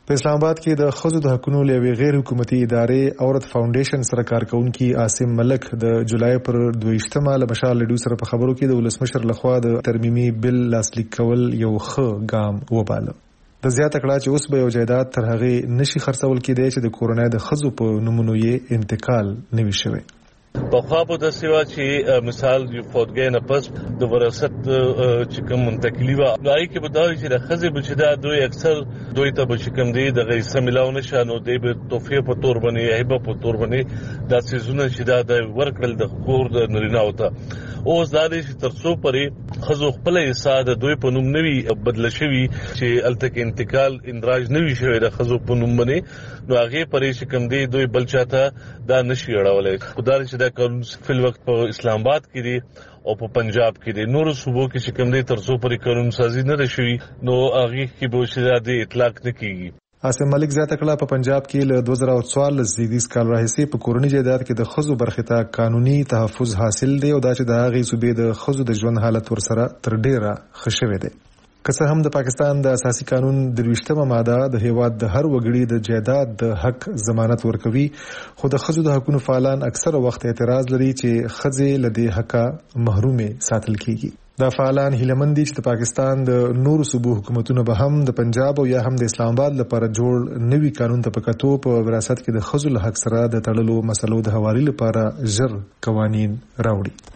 په اسلام آباد کې د ښځو د حقوقو لوي غیر حکومتي ادارې عورت فاونډیشن سره کارکونکي عاصم ملک د جولای پر دویشتمه له مشال لډو سره په خبرو کې د ولسمشر لخوا د ترمیمي بل لاسلیک کول یو ښه ګام وباله. د زیاته کړه چې اوس به یو جایداد تر هغه نشي خرڅول کېدای چې د کورونای د ښځو په نمونو یې انتقال نوي شوی. په خوا په د سیوا چې مثال یو فوتګې نه پس د وراثت چې کوم منتقلی و راي کې بداوي چې د خزې بچدا دوی اکثر دوی ته بچ کوم دی د غیسه ملاو نشه نو دی په توفیه په تور باندې هیبه په تور باندې د سيزونه چې دا د ورکړل د کور د نرینا وته اوس دا دي چې ترڅو پرې خزو خپل حصہ د دوی په نوم نوي بدل شوی چې التک انتقال اندراج نوي شوی د خزو په نوم باندې نو هغه پرې چې کوم دی دوی بل چاته دا نشي اړولای خدای چې دا قانون فل وخت په اسلام آباد کې دي او په پنجاب کې دي نور صوبو کې چې کوم دي ترڅو پرې قانون سازي نه شوی نو هغه کې به شاده اطلاق نه کیږي. عاصم ملک زیاته کړه په پنجاب کې له دوه زره څوارلس زیږدیز کال راهیسې په کورنۍ جایداد کې د خزو برخه ته قانوني تحفظ حاصل دی او دا چې د هغې صوبې د خزو د ژوند حالت ورسره تر ډیره ښه شوی دی. که څه هم د پاکستان د اساسي قانون د دویشتمه ماده د هیواد د هر وګړي د جایداد د حق ضمانت ورکوي خو د خزو د حقوقو فعالان اکثره وخت اعتراض لري چې خزې له دې حقه محرومه ساتل کیږي. دا فعالان هیلمن دي چې د پاکستان د نورو صوبو حکومتونو به هم د پنجاب او یا هم د اسلام آباد لپاره جوړ نوي قانون ته پکاتو په وراثت کې د خزو له حق سره د تړلو مسلو د حوالې لپاره ژر قوانين راوړي.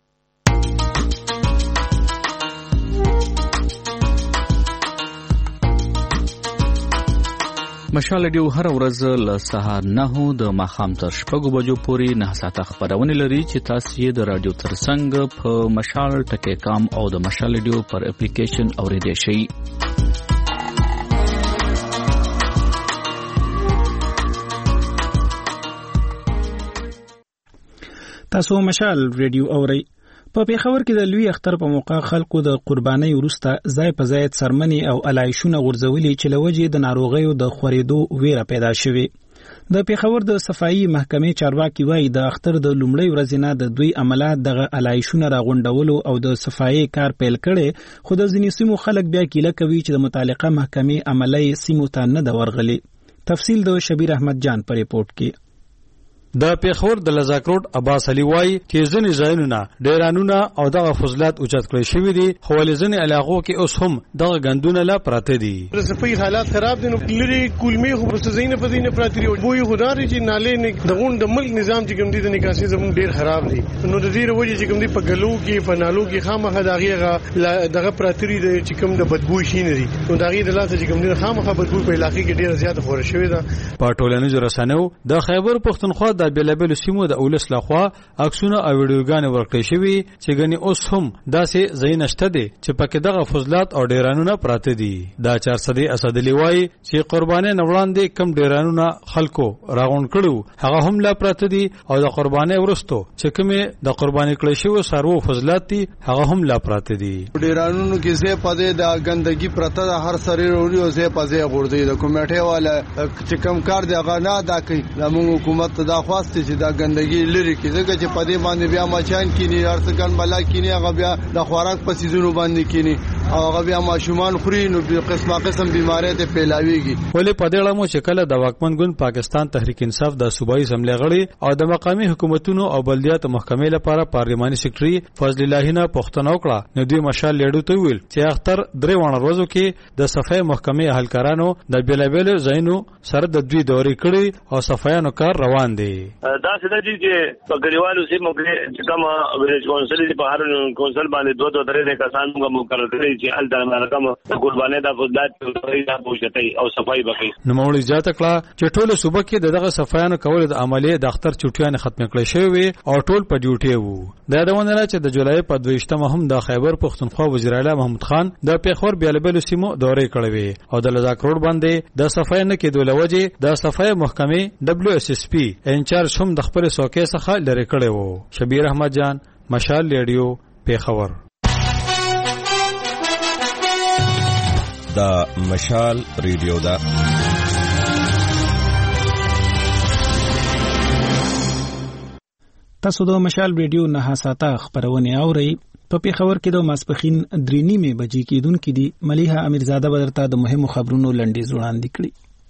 مشال ډیو هر ورځ له سهار نه د ماښام تر شپږو بجو پورې نه ساعته خبرونه لري چې تاسو یې د رادیو ترڅنګ په مشال ټکی کام او د مشال ډیو پر اپلیکیشن اوریدئ شئ. تاسو مشال ریډیو اورئ. په پیښور کې د لوی اختر په موقع خلکو د قربانۍ وروسته ځای په ځای څرمنې او علایشونه غورځولي چې له وجې د ناروغیو د خورېدو ویره پیدا شوې. د پیښور د صفایي محکمې چارواکي وایي د اختر د لومړۍ ورځې نه د دوی عملات دغه علایشونه راغونډولو او د صفایي کار پیل کړي خو د ځینې سیمو خلک بیا کیله کوي چې د متعلقه محکمې عملی سیمو ته نه ده ورغلي. تفصیل د شبیر احمد جان په ریپورت کې. د پیښور د لزاکروټ عباس علي وای چې ځینې ځایونه ډیرانونه او دغه فضلات اوچت کړی شوی دي خو ولې ځینې علاقو کې اوس هم دغه غندونه لا پراته دي. د صفای حالات خراب دي نو لري کولمې خو په زینه په دینه پراته دي وای خدای چې نالې نه دغون د ملک نظام چې کوم دي د نکاسي زمون ډیر خراب دي نو د دې وجه چې کوم دي په ګلو کې په نالو کې خامخا دغه دغه پراته دي چې کوم د بدبو شي نه دي نو دغه د لاته چې کوم دي خامخا بدبو په علاقې کې ډیر زیات خور شوی ده. په ټولنیزو رسنیو د خیبر پښتونخوا د بیلابل سیمو د اولس لخوا عکسونه او ویډیوګانې ورکړې شوي چې ګنې اوس هم داسې ځای نشته دي چې پکې دغه فضلات او ډیرانونه پراته دي. دا چار صدی اسدلی وایي چې قربانۍ نه وړاندې کم ډیرانونه خلکو راغونډ کړو هغه هم لا پراته دي او د قربانۍ وروسته چې کومې د قربانۍ کړې شوی سارو فضلات دي هغه هم لا پراته دي. ډیرانونو کې زه پدې د ګندګي پرته د هر سری وروړي او زه پځه غورځي د کمیټې والا چې کم کار دی هغه نه ادا کوي. زموږ حکومت دا خواسته چې دا ګندګي لري کې ځکه چې پدې باندې بیا مچان کینی ارڅکان بلا کینی هغه بیا د خوراک په سيزونو باندې کینی او هغه بیا ماشومان خوري نو په قسمه قسم بیماری ته پیلاویږي. ولې پدې لمو چې کله د واکمن ګوند پاکستان تحریک انصاف د صوبایي اسمبلی غړي او د مقامی حکومتونو او بلدیات محکمې لپاره پارلماني سیکریټري فضل الله نه پښتنه وکړه نو دوی مشال لیډو ته ویل چې اختر درې وانه ورځو کې د صفای محکمې اهلکارانو د بیلابل زینو سره د دوی دوري کړي او صفایانو کار روان دي. دا څه دي چې په ګریوالو سیمو کې چې کوم ویلج کونسل دي په هر کونسل باندې دوه دوه درې کسان موږ مقرر کړی چې ال د مرکم قربانې د فضلات د پوښتنې او صفای بقي. نو مولوی زیاته کړه چې ټول صوبه کې دغه صفایانو کول د عملیه د اختر چټیان ختم کړي شوی او ټول په ډیوټي وو. دا دونه چې د جولای په دویشتمه هم د خیبر پښتونخوا وزیر اعلی محمود خان د پیښور بیلابل سیمو دورې کړې او د لزاکروټ باندې د صفای نه کې دولوجه د صفای محکمې دبليو اس اس پی انچارج هم د خپل سوکې څخه لری کړي وو. شبیر احمد جان مشال ریډیو پیښور. دا مشال ریډیو دا تاسو د مشال ریډیو نه ساته خبرونه اورئ. په پیښور کې د ماسپخین درې نیمه بجې کېدونکې دي. ملیحه امیرزاده بدرته د مهمو خبرونو لنډیز وړاندې کړي.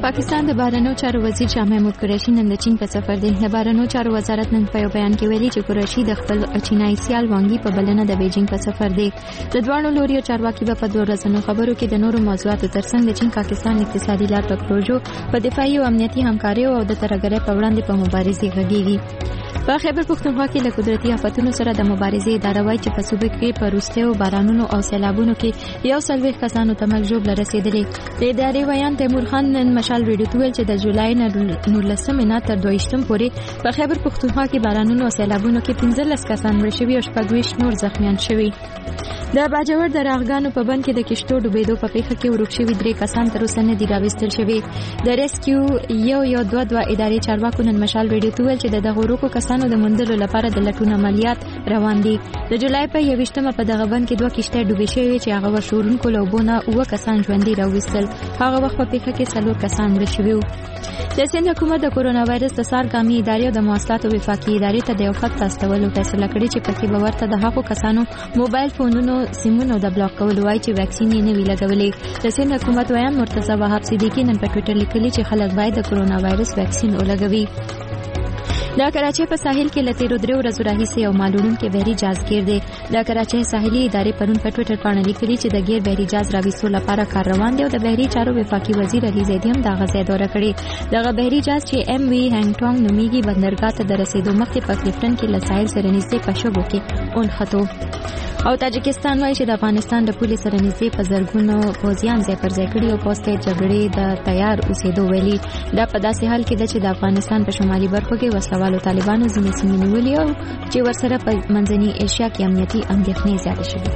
پاکستان د بهرنیو چارو وزیر شاه محمود قریشي نن د چین په سفر دی. د بهرنیو چارو وزارت نن په یو بیان کې ویلي چې قریشي د خپل چینایي سیال وانګي په بلنه د بیجینګ په سفر دی. د دواړو لوریو چارواکي په دوه ورځنیو خبرو کې د نورو موضوعاتو ترڅنګ د چین پاکستان اقتصادي لارو پروژو په دفاعي او امنیتي همکاري او د ترهګرۍ په وړاندې په مبارزې غږیږي. په خیبر پښتونخوا کې له قدرتي آفتونو سره د مبارزې اداره وایي چې په صوبه کې په وروستیو بارانونو او سیلابونو کې یو څلوېښت کسانو ته مرګ ژوبله رسېدلې. د ادارې ویان تیمور خان نن مشال ریډیو ته ویل چې د جولای نه نولسمې نه تر دویشتم پورې په خیبر پښتونخوا کې بارانونو او سیلابونو کې پنځلس کسان مړه شوي او شپږ ویشت نور زخمیان شوي. د باجوړ د راغګانو په بند کې د کشتو ډوبېدو په پیښه کې ورک شوي درې کسان تر اوسه نه دي راوستل شوي. د ریسکیو یو یو دوه دوه ادارې چارواکو نن مشال ریډیو ته ویل چې د دغو ورکو کسانو د موندلو لپاره د لټون عملیات روان دي. د جولای په یویشتمه په دغه بند کې دوه کشتۍ ډوبې شوې چې هغه ورشورونکو له اوبو نه اووه کسان ژوندي راوستل. هغه وخت په پیښه کې څلور کسان مړه شوي وو. د سند حکومت د کورونا وایرس د سارګامي ادارې او د مواصلاتو وفاقي ادارې ته د یو خط استولو فیصله کړې چې پکې به ورته د هغو کسانو موبایل فونونو سیمونو د بلاک کول وایي چې ویکسین یې نه وي لګولې. د سند حکومت ویان مرتضی وهاب صدیقي نن په ټویټر لیکلي چې خلک باید د کورونا وایرس ویکسین ولګوي. د کراچۍ په ساحل کې له تیرو درې ورځو راهیسې یو مالوړونکی بحري جهاز ګیر دی. د کراچۍ ساحلي ادارې پرون په ټویټر باندې لیکلي چې د ګیر بحري جهاز راویستو لپاره کار روان دی او د بحري چارو وفاقي وزیر علي زیدي هم دغه ځای دوره کړې. دغه بحري جهاز چې ایم وی هانګ ټانګ نومیږي بندرګاه ته د رسیدو مخکې په کلیفټن کې له ساحل سره نږدې په شګو کې اونښتو. او تاجکستان وایي چې د افغانستان د پولې سره نږدې په زرګونو پوځیان ځای پر ځای کړي او پوسټ جګړې د تیار اوسېدو ویلي. دا په داسې حال کې ده چې د افغانستان په شمالي برخو کې وسلوالو طالبانو ځینې سیمې نیولې او چې ورسره په منځنۍ ایشیا کې امنیتي اندېښنې زیاتې شوې.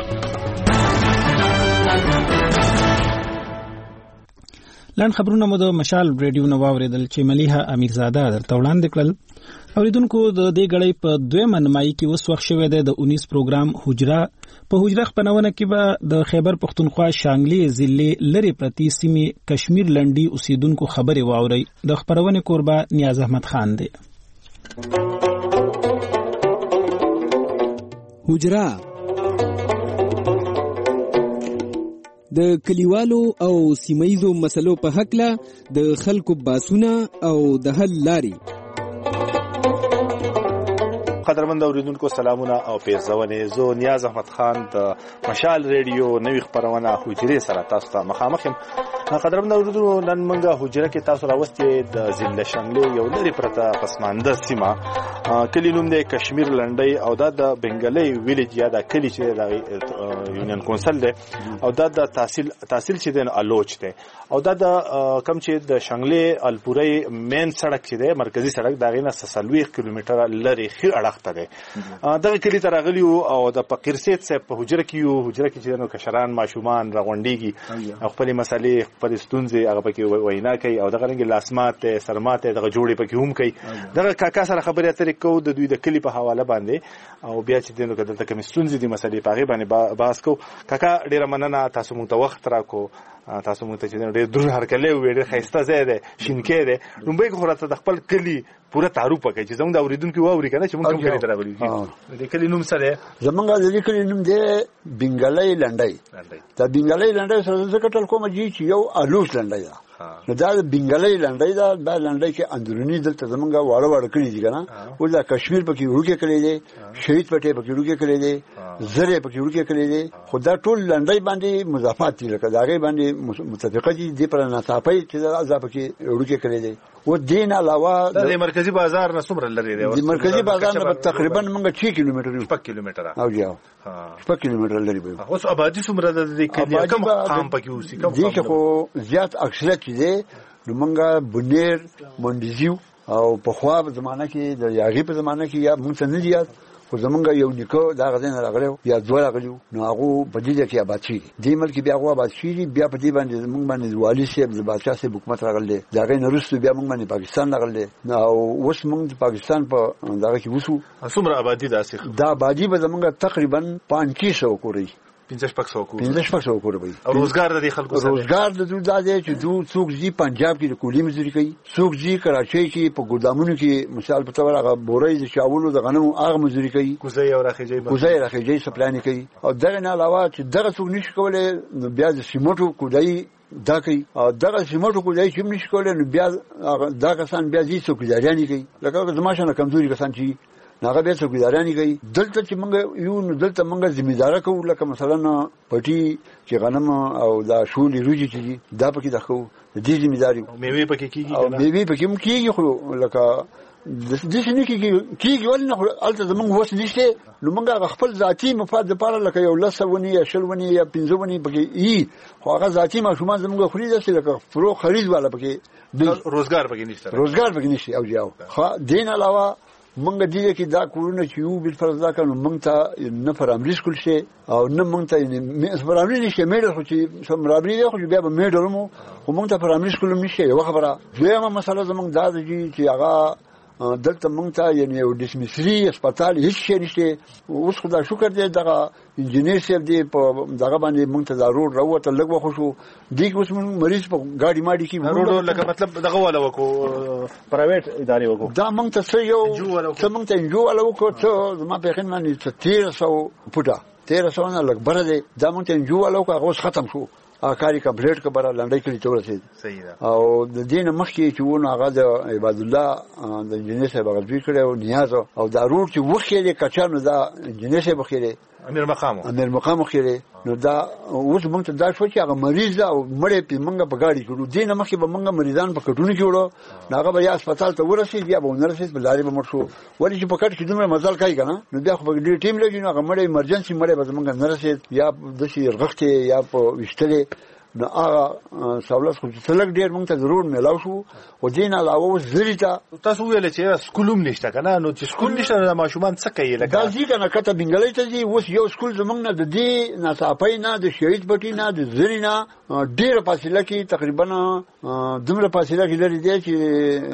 لاند خبرونه مو د مشال ریډیو نو واوریدل چې ملیحه امیرزاده درته وړاندې کړل. اوریدونکو د دې غړې په دویمه نمایي کې اوس وخت شوی دی د اونیس پروګرام حجره. په حجره خپرونه کې به د خیبر پښتونخوا شانګلي ضلع لری پرتی سیمې کشمیر لنډي اوسیدونکو خبرې واوري. د خبرونه کوربه نیاز احمد خان دی. حجره د کلیوالو او سیمایزو مسلو په حق له د خلکو باسونه او د حل لاري. قدرمن اوریدونکو سلامونه او پیرزونه. زه نیاز احمد خان د مشال ریډیو نوې خبرونه حجره سره تاسو ته مخامخ یم. قدرمن اوریدونکو نن موږ حجره کې تاسو راوستي د ضلع شانګلي یو لري پرته پسمانده سیمه کلی نوم دی کشمیر لنډي او دا د بنگلي ویلیج یا د کلی چې د یونین کونسل دی او دا د تحصیل تحصیل چې د الوچ دی او دا د کم چې د شانګلي الپوري مین سړک چې دی مرکزی سړک دا غینه سلويخ کیلومتر لري خي اړخته دی. دغه کلی ته راغلی او د فقیر سید صاحب په حجره کې یو حجره کې چې نو کشران ماشومان راغونډيږي خپل مسالې خپل ستونزې هغه پکې وینا کوي او دغه رنګ لاسمات سرمات دغه جوړې پکې هم کوي. دغه کاکا سره خبرې اترې کو د دوی د کلی په حواله باندې او بیا چې دینو کده ته کوم ستونزې دي مسالې پاغه باندې بحث کو. کاکا ډیره مننه تاسو مو ته وخت راکو. تاسو مو ته چې ډېر دور هرکلې وې ډېر خسته ځای دی شینکې دی. لومبه خو راته د خپل کلی پوره تعارف وکړي چې زموږ د اوریدونکو واوري کنه چې موږ کوم کلی ته راغلي. د کلی نوم سره زمونږ د کلی نوم دی بنگلي لنډي. دا بنگلي لنډي سره څه کټل کوم چې یو الوس لنډي ده. نو دا بنگلي لنډي دا د لنډي کې اندرونی دلته زمونږ واړه واړه کلی دي کنه. ولدا کشمیر پکې ورکه کلی دی شهید پټه پکې ورکه کلی دی زره پکې ورکه کلی دی. خدا ټول لنډي باندې مضافات دي لکه داغه باندې متفقه دي د پر نصافي چې عذاب کې ورکه کلی دی. و دین علاوه د مرکزی بازار نه څومره لري دی؟ د مرکزی بازار نه تقریبا موږ شش کیلومتر یو شپږ کیلومتر او جاو شپږ کیلومتر لري به. اوس آبادی څومره د دې کلی کم قام پکې اوسې کوم دي خو زیات اکثریت دي. نو موږ بنیر منډزیو او په خوا په زمانہ کې د یاغي په زمانہ کې یا موږ څنګه دي خو زمونږ یو نیکو دا غزين راغلو یا دوه راغلو نو هغه په دې کې آباد شي دې ملک بیا هغه آباد شي بیا په دې باندې زمونږ باندې والی صاحب د بادشاہ صاحب حکومت راغله دا غي نورستو بیا موږ باندې پاکستان راغله نو اوس موږ د پاکستان په دغه کې وسو څومره آبادی داسې دا آبادی به زمونږ تقریبا پنځه سوه کوړي پنځه شپږ سوه کوړي پنځه شپږ سوه کوړي او روزګار د خلکو سره روزګار د دوی دادې چې دوی څوک زی پنجاب کې د کولی مزدوري کوي څوک زی کراچۍ کې په ګودامونو کې مثال په تور هغه بورې د شاولو د غنمو هغه مزدوري کوي کوزه او راخېجې کوزه راخېجې سپلان کوي او دغه نه علاوه چې دغه څوک نشي کولای بیا د سیمټو کودای دا کوي او دغه سیمټو کولای چې نشي کولای نو بیا دا کسان بیا دي څوکیداري کوي لکه زما شنه کمزوري کسان چې هغه به څوکیداري کوي دلته چې موږ یو نو دلته موږ ذمہدار کوو لکه مثلا پټي چې غنم او دا شولې روجي چې دا پکې دخو د دې ذمہداري میوه پکې کیږي او میوه پکې هم کیږي خو لکه د دې شنه کیږي کیږي ولنه الته زمونږ وس نشته نو موږ خپل ذاتی مفاد لپاره لکه یو لسونی یا شلونی یا پنځونی پکې ای خو هغه ذاتی ماشومان زمونږ خوري داسې لکه فرو خرید والا پکې روزګار پکې نشته روزګار پکې نشته او جاو خو دین علاوه موږ دې کې دا کورونه چې یو بل فرض دا کنه موږ ته نه پرامري سکول شي او نه موږ ته نه پرامري نشي میډل خو چې سمرابري دی خو بیا به میډل مو خو موږ ته پرامري سکول نشي یو خبره دویمه مسله زموږ دا دی چې هغه دلته موږ ته یعنی یو ډیسمسری هسپتال هیڅ شي نشته اوس خدای شکر دې دغه انجینیر صاحب دې په دغه باندې موږ ته ضرور راوته لګ وخو شو دې اوس موږ مریض په گاډي ماډي کې روډ لکه مطلب دغه والا وکړو پرایویټ ادارې وکړو دا موږ ته څه یو څه موږ ته انجو والا وکړو څه ما په خین باندې تیرہ سو فوټه تیرہ سو نه لګ بره دې دا موږ ته انجو والا وکړو اوس ختم شو اکاري کمپلیټ کبره لنډۍ کلی ته ورسید صحیح ده او د دین مخکې چې ونه هغه د عباد الله د انجینر صاحب غوښتي کړو نیاز او دا روټ چې وخت یې کچانو دا انجینر صاحب خېره امیر مقام امیر مقام خېره نو دا اوس موږ ته دا شو چې هغه مریض او مړې په منګه په گاډي کړو دین مخکې به منګه مریضان په کټونو جوړو هغه به یا هسپتال ته ورسید یا به ونرسید بلاري به مړ شو ولې چې په کټ کې دومره مزل کوي کنه نو بیا خو به ډیر ټیم لګي نو هغه مړې ایمرجنسي مړې به منګه نرسید یا د شي رغښتې یا په وشتلې نو هغه سوالات خو څلګ ډیر مونږ ته ضرور ملاو شو او دین علاوه زری ته تاسو ویل چې سکولوم نشته کنه نو چې سکول نشته د ماشومان څه کوي لکه دا ځکه نه کته بنگلې ته دی اوس یو سکول زمونږ نه د دې ناصافای نه د شهید پټی نه د زری نه ډیر فاصله کې تقریبا دومره فاصله کې لري دی چې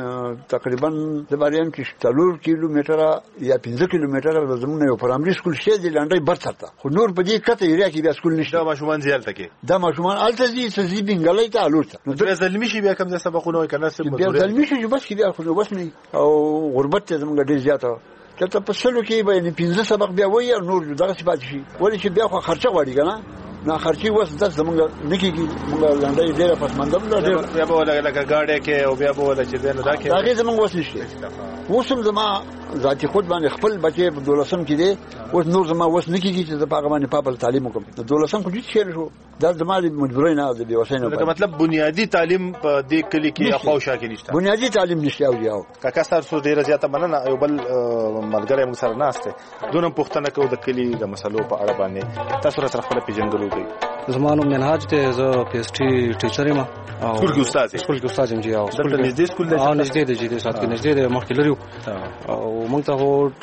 تقریبا د باریان کې څلور کیلومتره یا پنځه کیلومتره زمونږ یو پرایمري سکول شې دی لنډۍ برڅته خو نور په دې کته ایریا کې بیا سکول نشته دا ماشومان زیات کې دا ماشومان الته دي چې بنگلې ته الوت نو د زلمی شي بیا کوم ځای سبقونه وای کنه سم بیا زلمی شي بس کې بیا خو بس نه او غربت ته زمونږ ډیر زیاته کته په سلو کې به نه پنځه سبق بیا وای نور دغه څه پاتې شي ولې چې بیا خو خرچه غواړي کنه نه خرچي وس د زمونږ نکیږي موږ لنډۍ ډیره پسمندم لا ډیر بیا به ولا لکه گاډي کې او بیا به ولا چې دنه دا کې هغه زمونږ وس نشته وسم زما ذاتي خود باندې خپل بچي په دولسم کې دي اوس نور زما وس نکیږي چې په هغه باندې پابل تعلیم وکم د دولسم خو هیڅ شي نشو دا زما د مجبورۍ نه د بیوسینه دا مطلب بنیادی تعلیم په دې کلی کې اخوښه کې نشته بنیادی تعلیم نشته او یاو کاکا سره ډیره زیاته مننه یو بل ملګری موږ سره ناشته دونه پښتنه کو د کلی د مسلو په اړه باندې تاسو سره خپل پیژنګلو کوي زمانو منهاج ته زه پی ایس ټي ټیچر یم او سکول کې استاد سکول کې استاد یم جی او سکول کې نږدې سکول دی او نږدې دی چې سات کې نږدې دی مخکې لريو او موږ ته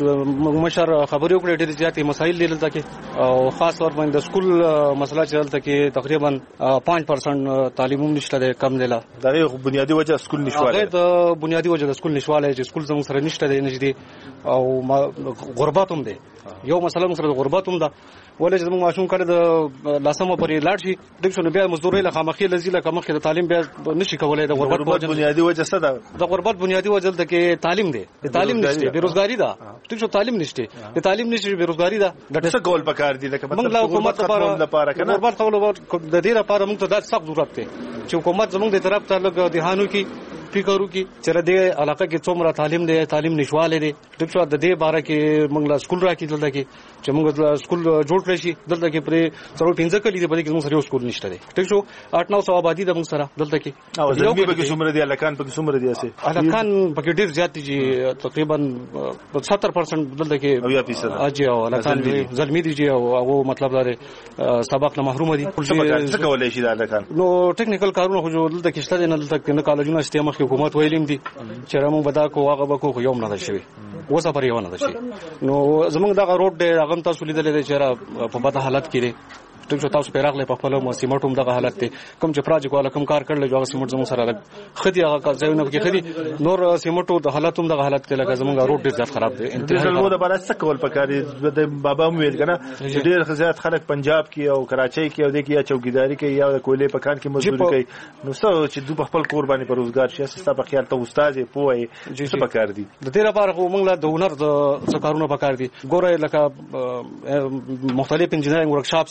مشر خبرې وکړې ډېر زیاتې مسایل لیدل تکي او خاص طور باندې د سکول مسله چل تکي تقریبا پنځه پرسنټ تعلیم نشته ده کم دی لا دا یو بنیادی وجه سکول نشواله هغه د بنیادی وجه د سکول نشواله چې سکول زموږ سره نشته دی نږدې او غربت هم دی یو مسله موږ سره غربت هم ده ولې چې موږ ماشوم کړه د لاسمه پرې لاړ شي د څو بیا مزدوري له خامخې لزیله کمخې د تعلیم بیا نشي کولای د غربت بنیادی وجه څه ده د غربت بنیادی وجه ده کې تعلیم دی د تعلیم نشته بیروزګاری ده د څو تعلیم نشته د تعلیم نشته بیروزګاری ده د څه کول پکار دي لکه مطلب حکومت لپاره کنه غربت کول د دې لپاره موږ ته د سخت ضرورت دی چې حکومت زموږ د طرف ته لګ دهانو کې فکرو کې چې د علاقه کې څومره تعلیم دی تعلیم نشواله دی د څو د دې باره کې موږ لا سکول راکې دلته کې چې موږ سکول جوړ کړی شي دلته کې پرې څلور پنځه کلی دی په دې کې موږ سره یو سکول نشته دی ټیک شو اټ نو سو آبادی د موږ سره دلته کې او زمي به کې څومره دی الکان په کې څومره دی اسه الکان په کې ډیر زیات دي تقریبا ستر پرسنټ دلته کې او یا فیصد اجي او الکان زلمی دي او هغه مطلب لري سبق نه محروم دي څه کولای شي د الکان نو ټیکنیکل کارونه خو دلته کې شته نه دلته نه کالجونه شته مخکې حکومت ویلیم دي چې رمو بدا کو هغه بکو خو یوم نه شي وسه پر یو نه شي نو زمونږ دغه روډ دی هغه تاسو لیدلې چې په بده حالت کې دی ټیک شو تاسو پیراغله په خپل مو سیمټوم دغه حالت دی کوم چې پروجیکټ والا کوم کار کړل جو سیمټ زموږ سره خدي هغه ځایونه کې خدي نور سیمټو د حالتوم دغه حالت کې لکه زموږ روډ ډیر زیات خراب دی انتظار مو د بارا څه کول پکاري د بابا مو ویل کنه چې ډیر زیات خلک پنجاب کې او کراچۍ کې او د کې یا چوکیداری کې یا د کویلې پکان کې مزدوري کوي نو څه چې دوی خپل قرباني پر روزګار شي ستاسو په خیال ته استاد پوهه څه پکار دي د دې لپاره موږ لا د هنر د څه کارونه پکار دي ګوره لکه مختلف انجینرینګ ورکشاپس دي دلته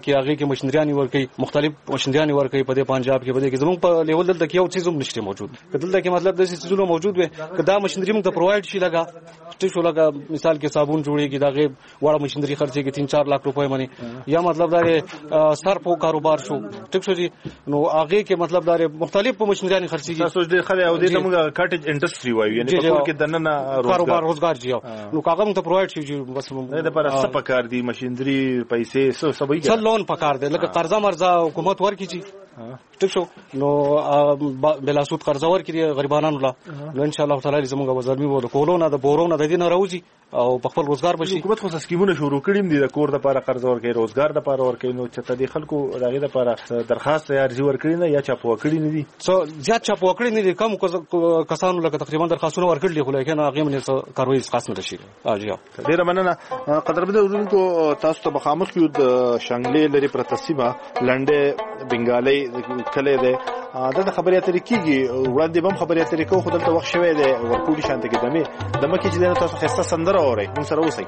کې هغه کې مشندريان ورکړي مختلف مشندريان ورکړي په دې پنجاب کې په دې کې زموږ په لیول دلته کې یو څه هم نشته موجود کله کې مطلب د څه موجود وي کدا مشندري موږ ته پرووايډ شي لگا ټیک شو لگا مثال کې صابون جوړيږي دغه وړه مشندري خرچيږي تین چار लाख روپے باندې یا مطلب دا صرف او کاروبار شو ټیک شو جی نو هغه کې مطلب دا مختلف مشندريان خرچيږي تاسو دې خله او دې موږ کاټیج انډستری وایو یعنی په کور کې دننه کاروبار روزګار جی نو کاغه موږ ته پرووايډ شي بس دا لپاره څه پکار دي مشندري پیسې څه سبي څه لون پکار دي لکه قرضه مرزه حکومت ورکړي جی ټیک شو نو بلا سود قرضه ورکړي غریبانو لا نو ان شاء الله تعالی زموږ وزرمي وو د کولونه د بورونه د دینه راوځي او په خپل روزګار بشي حکومت خو سکیمونه شروع کړیم دي د کور د لپاره قرض ورکړي روزګار د لپاره ورکړي نو چې د خلکو راغې د لپاره درخواست یا ارزي ورکړي نه یا چاپ وکړي نه دي څو زیات چاپ وکړي نه دي کم کسانو لکه تقریبا درخواستونه ورکړي خو لکه هغه من څه کاروي خاص نه شي اجي ډیر مننه قدرمن ورونکو تاسو ته مخامخ یو د شنګلې لري پرتسیمه لنډه بنگالي کله ده دا خبري طریقېږي وړاندې بم خبري طریقو خو دلته وخت شوی دی ورکوټي شانته کې دمه دمه کې چې تاسو خسته سندره اورئ موږ سره اوسئ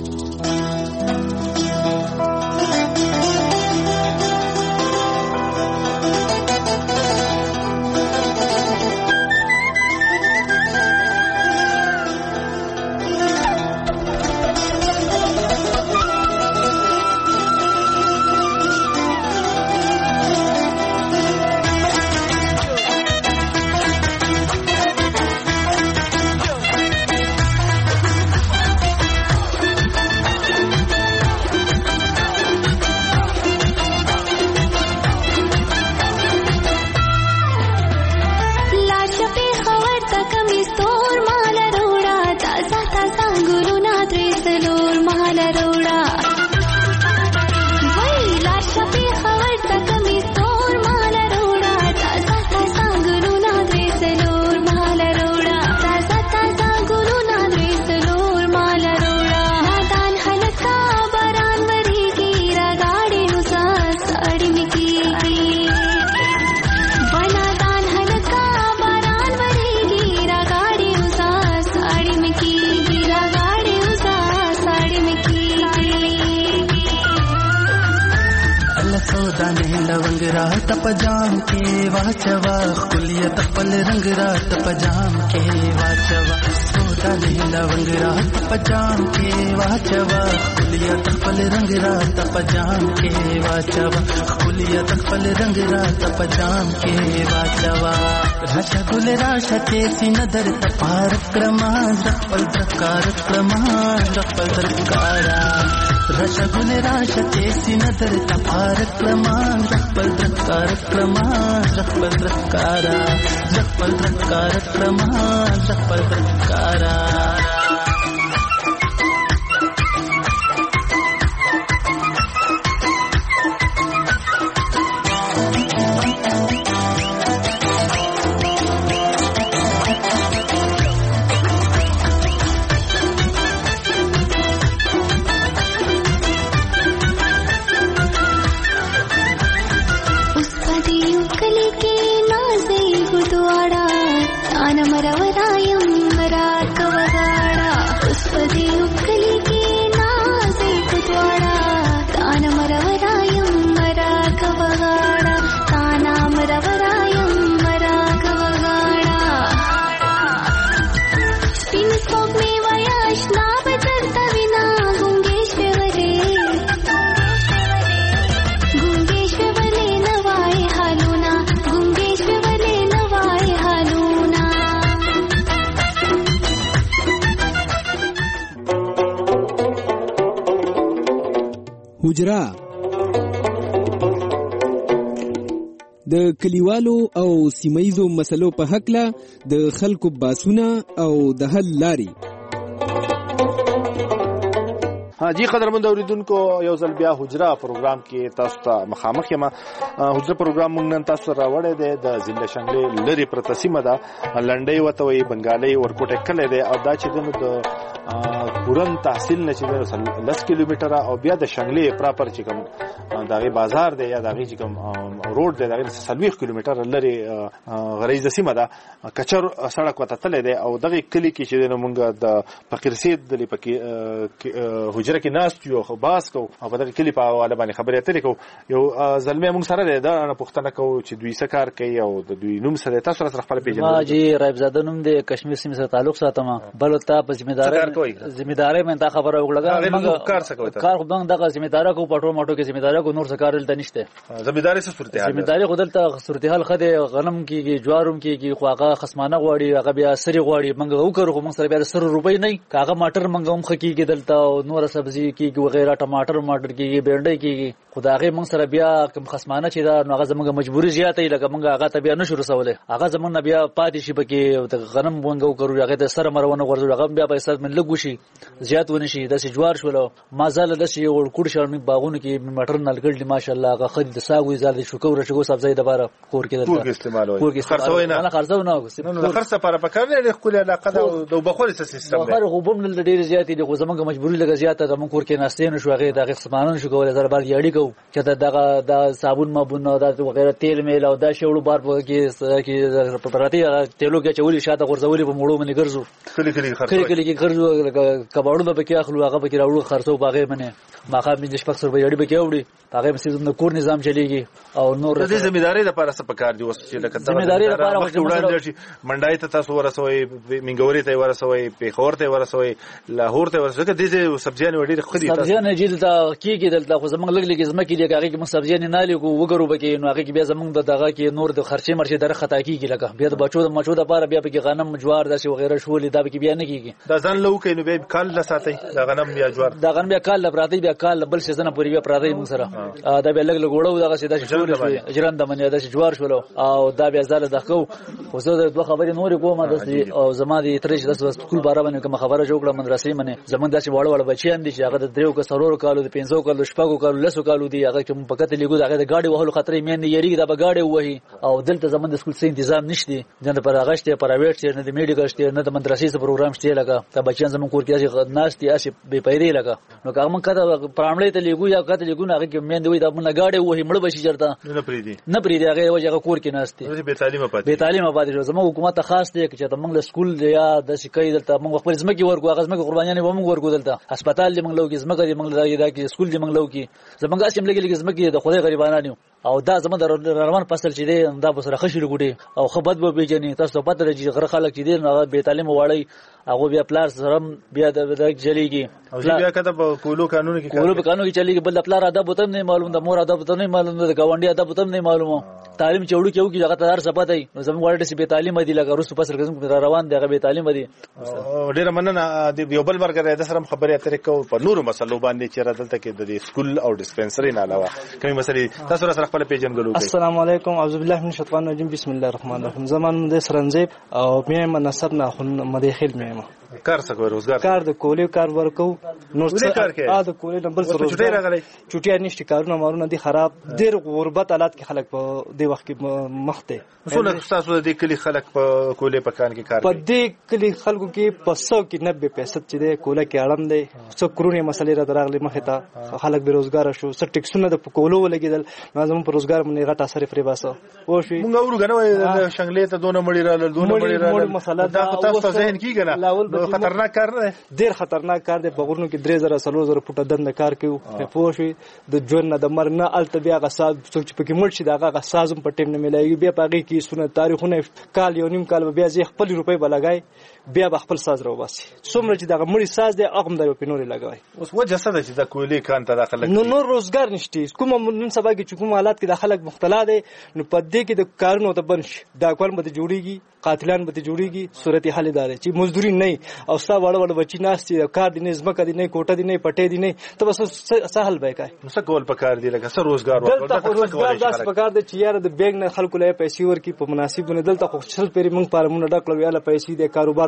रात पजाम के वाचवा कुलियत पल रंग रात पजाम के वाचवा सोता नहीं लवंग रात पजाम के वाचवा कुलियत पल रंग रात पजाम के वाचवा कुलियत पल रंग रात पजाम के वाचवा राशा गुल राशा तेसी नदर तपार क्रमा रपल प्रकार क्रमा रपल प्रकारा राशा गुल राशा तेसी नदर तपार क्रमा रपल प्रकार क्रमा रपल प्रकारा रपल प्रकार क्रमा रपल प्रकारा حجرا د کلیوالو او سیمایزو مسلو په حق له د خلکو باسونه او د حل لاري ها جی قدرمن اوریدونکو یو ځل بیا حجرا پروګرام کې تاسو ته مخامخ یم حجرا پروګرام موږ نن تاسو راوړی دی د ضلع شنګلې لري پرته سیمه ده لنډۍ وته وي بنګالۍ ورکوټه کله دی او دا چې د پورن تحصیل نه چې لس کیلومتره او بیا د شنګلې پراپر چې کوم دغه بازار دی یا دغه چې کوم روډ دی دغه سلويخ کیلومتره لري غریزه سیمه ده کچر سړک وته تللی دی او دغه کلی کې چې مونږ د فقیر سید د پکې حجره کې ناست یو خو باس کو او په دغه کلی په حواله باندې خبرې اترې کو یو زلمه مونږ سره دی دا نه پوښتنه کو چې دوی څه کار کوي او د دوی نوم سره تاسو سره خپل پیژنئ. ما جی رایب زاده نوم دی کشمیر سیمه سره تعلق ساتم بل ته په ځمېداري ځمېداري مې دا خبره وکړه موږ کار څه کوي کار خو موږ دغه ځمېداري کو پټو ماټو کې ځمېداري کو نور څه کار دلته نشته. ځمېداري څه صورتحال ځمېداري خو دلته صورتحال خده غنم کېږي جوارم کېږي خو هغه خصمانه غواړي هغه بیا سری غواړي موږ وکړو خو موږ سره بیا سر روپۍ نه کاغه ماټر موږ هم خکېږي دلته نور سبزي کېږي وغیرہ ټماټر ماټر کېږي بینډۍ کېږي خدای موږ سره بیا کوم خصمانه چې دا هغه زموږ مجبوري زیاته لکه موږ هغه ته بیا نشو رسولای هغه زموږ بیا پاتې شي پکې غنم وانګو کړو هغه د سره مرونه ورزو هغه بیا پیسې من لګو شي زیات ونه شي د جوار شولو مازال د شي ور کوډ شرمي باغونو کې مټر نلګل دي ماشاءالله هغه خدي د ساګوي زال دي شکر شګو سبزی د باره کور کې کور کې استعمالوي کور کې خرڅوي نه نه خرڅو نه نو خرڅه لپاره پکار نه خپل علاقه د وبخول سیستم دی خو غوبم نل ډیر زیات دي خو زمونږ مجبوري لګ زیاته د مون کور کې ناستین شو هغه دغه سامان شو کولای زر بار یاړي کو چې دغه د صابون مابون او د وغیرہ تیل میل او د شوړو بار کې کې پراتی تیلو کې چولې شاته غورځولې په موړو باندې ګرځو کلی کلی خرڅو کلی کلی کې ګرځو کباړو به کې اخلو هغه به کې راوړو خرڅو باغې باندې ماخه مې د شپږ سو روپۍ یاړي به کې وړي هغه مسیز د کور نظام چلیږي او نور د ځمېداري لپاره څه پکار دي وس چې لکه ځمېداري لپاره وړاندې منډای ته تاسو ورسوي منګوري ته ورسوي پیښور ته ورسوي لاهور ته ورسوي که د دې سبزیان وړي خو دي سبزیان جیل ته کیږي دلته خو زمنګ لګ لګ زما کې لګ هغه کې مو سبزیان نه لګو وګورو به کې نو هغه کې بیا زمنګ د دغه کې نور د خرچې مرشي در خطا کیږي لکه بیا د بچو د مچو د لپاره بیا به کې غنم جوار داسې وغیرہ شولې دا به کې بیا نه کیږي دا ځان لو کې نو به کال لساتي د غنم یا جوار د غنم بیا کال لپاره بیا کال بل څه نه پوری بیا پراته موږ سره دا به لګ لګ وړو دغه څه د شولې شو اجران د منیا د جوار شولو او دا بیا زاله دغه خو زه د دوه خبرې نور کومه د او زما د ترش د سکول باره باندې کوم خبره جوړه مدرسې باندې زمون داسې وړ وړ بچیان دي چې هغه د دریو کسرورو کالو د پنځو کالو شپږو کالو لسو کالو دي هغه کوم پکته لګو هغه د گاډي وهلو خطرې مې نه یریږي دا به گاډي وهي او دلته زمون د سکول څخه تنظیم نشته جن پر هغه پرایویټ چې نه د میډیکل شته نه د مدرسې څخه پروګرام شته لګا ته بچیان زمون کور کې ناس دي اسی به پیری لګا نو کوم کته پرامړې ته لګو یا کته لګو هغه کې مې دوی د مونږ گاډي وهي مړ بشي چرته نه پریدي نه پریدي هغه وجه کور کې ناس دي به تعلیم پاتې به تعلیم پاتې زموږ حکومت خاص دی چې موږ له سکول یا د شکای دلته موږ خپل ځمکې ورکو هغه ځمکې قربانیانه به موږ ورکو دلته هسپتال دی موږ لو کې ځمکې دی موږ دا کې سکول دی موږ لو کې زمونږ اسیم لګي لګي ځمکې د خدای غریبانو او دا زموږ د روان فصل چې دی دا به سره خشل ګډي او خبرت به بيجني تاسو پته لري چې غره خلک چې دی هغه به تعلیم واړی هغه بیا پلار سره بیا د جلیږي او بیا کته په کولو قانون کې کولو په قانون کې چلیږي بل پلار ادب وته نه معلوم د مور ادب وته نه معلوم د گاونډي ادب وته نه معلومه تعلیم چوړو کې وګي هغه تدار سپات دی نو زموږ ورته سي به تعلیم دی لکه روس فصل کې روان دی هغه به تعلیم دی ډیر مننه د یو بل مرګ د سره خبرې اترې کو په نورو مسلو باندې چې راځل کې د سکول او ډیسپنسري نه علاوه کومې مسلې تاسو سره خپل پیژنګلو کوي. السلام علیکم اعوذ بالله من الشیطان الرجیم بسم الله الرحمن الرحیم زمان د سرنزیب او مې منصب نه خو مدیخل مې کار څه کوي روزګار کار د کولی کار ورکو نور څه کار کوي ا د کولی نمبر سره چټي راغلي چټي نشته کارونه مارونه دي خراب ډیر غربت حالات کې خلک په دې وخت کې مخته څونه تاسو د کلی خلک په کولی په کان کې کار کوي په دې کلی خلکو کې په سو کې نوي فیصد چې دی کوله کې اړم دی څو کرونه مسلې را دراغلي مخه ته خلک به روزګار شو څه ټیکسونه د کولو ولګیدل لازم پر روزګار باندې غټه اثر پرې باسه او شي موږ ورو غنو شنګلې ته دونه مړی را دونه مړی را مسله دا تاسو ذهن کې کنه خطرناک کار ډیر خطرناک کار دی په غورونو کې درې زره څلور زره فوټه دنده کار کوي پوه شئ د ژوند نه د مرګ نه الته بیا غصاب څوک چې پکې مړ شي دغه غصازم په ټیم نه ملایي بیا پاږي کې سونه تاریخونه کال یو نیم کال بیا ځي خپل روپۍ بلګای بیا خپل ساز راو باسي څومره چې دغه مړی ساز دی هغه د په نوري لګوي اوس وجه څه ده چې د کولی کان ته داخله نو نور روزګار نشته کوم نن سبا کې کوم حالات کې د خلک مختلا دي نو په دې کې د کارونو ته بنش دا کول به جوړیږي قاتلان به جوړیږي صورت حل دار چې مزدوري نه او ستا وړ وړ بچی ناشتي کار دي نه زمکه دي نه کوټه دي نه پټې دي نه ته بس سهل به کوي نو څه کول پکار دي لکه څه روزګار ورکړه دلته روزګار داس پکار دي چې یار د بیگ نه خلکو له پیسې ورکی په مناسب نه دلته خو شل پری موږ پاره مونږ ډکلو یاله پیسې د کاروبار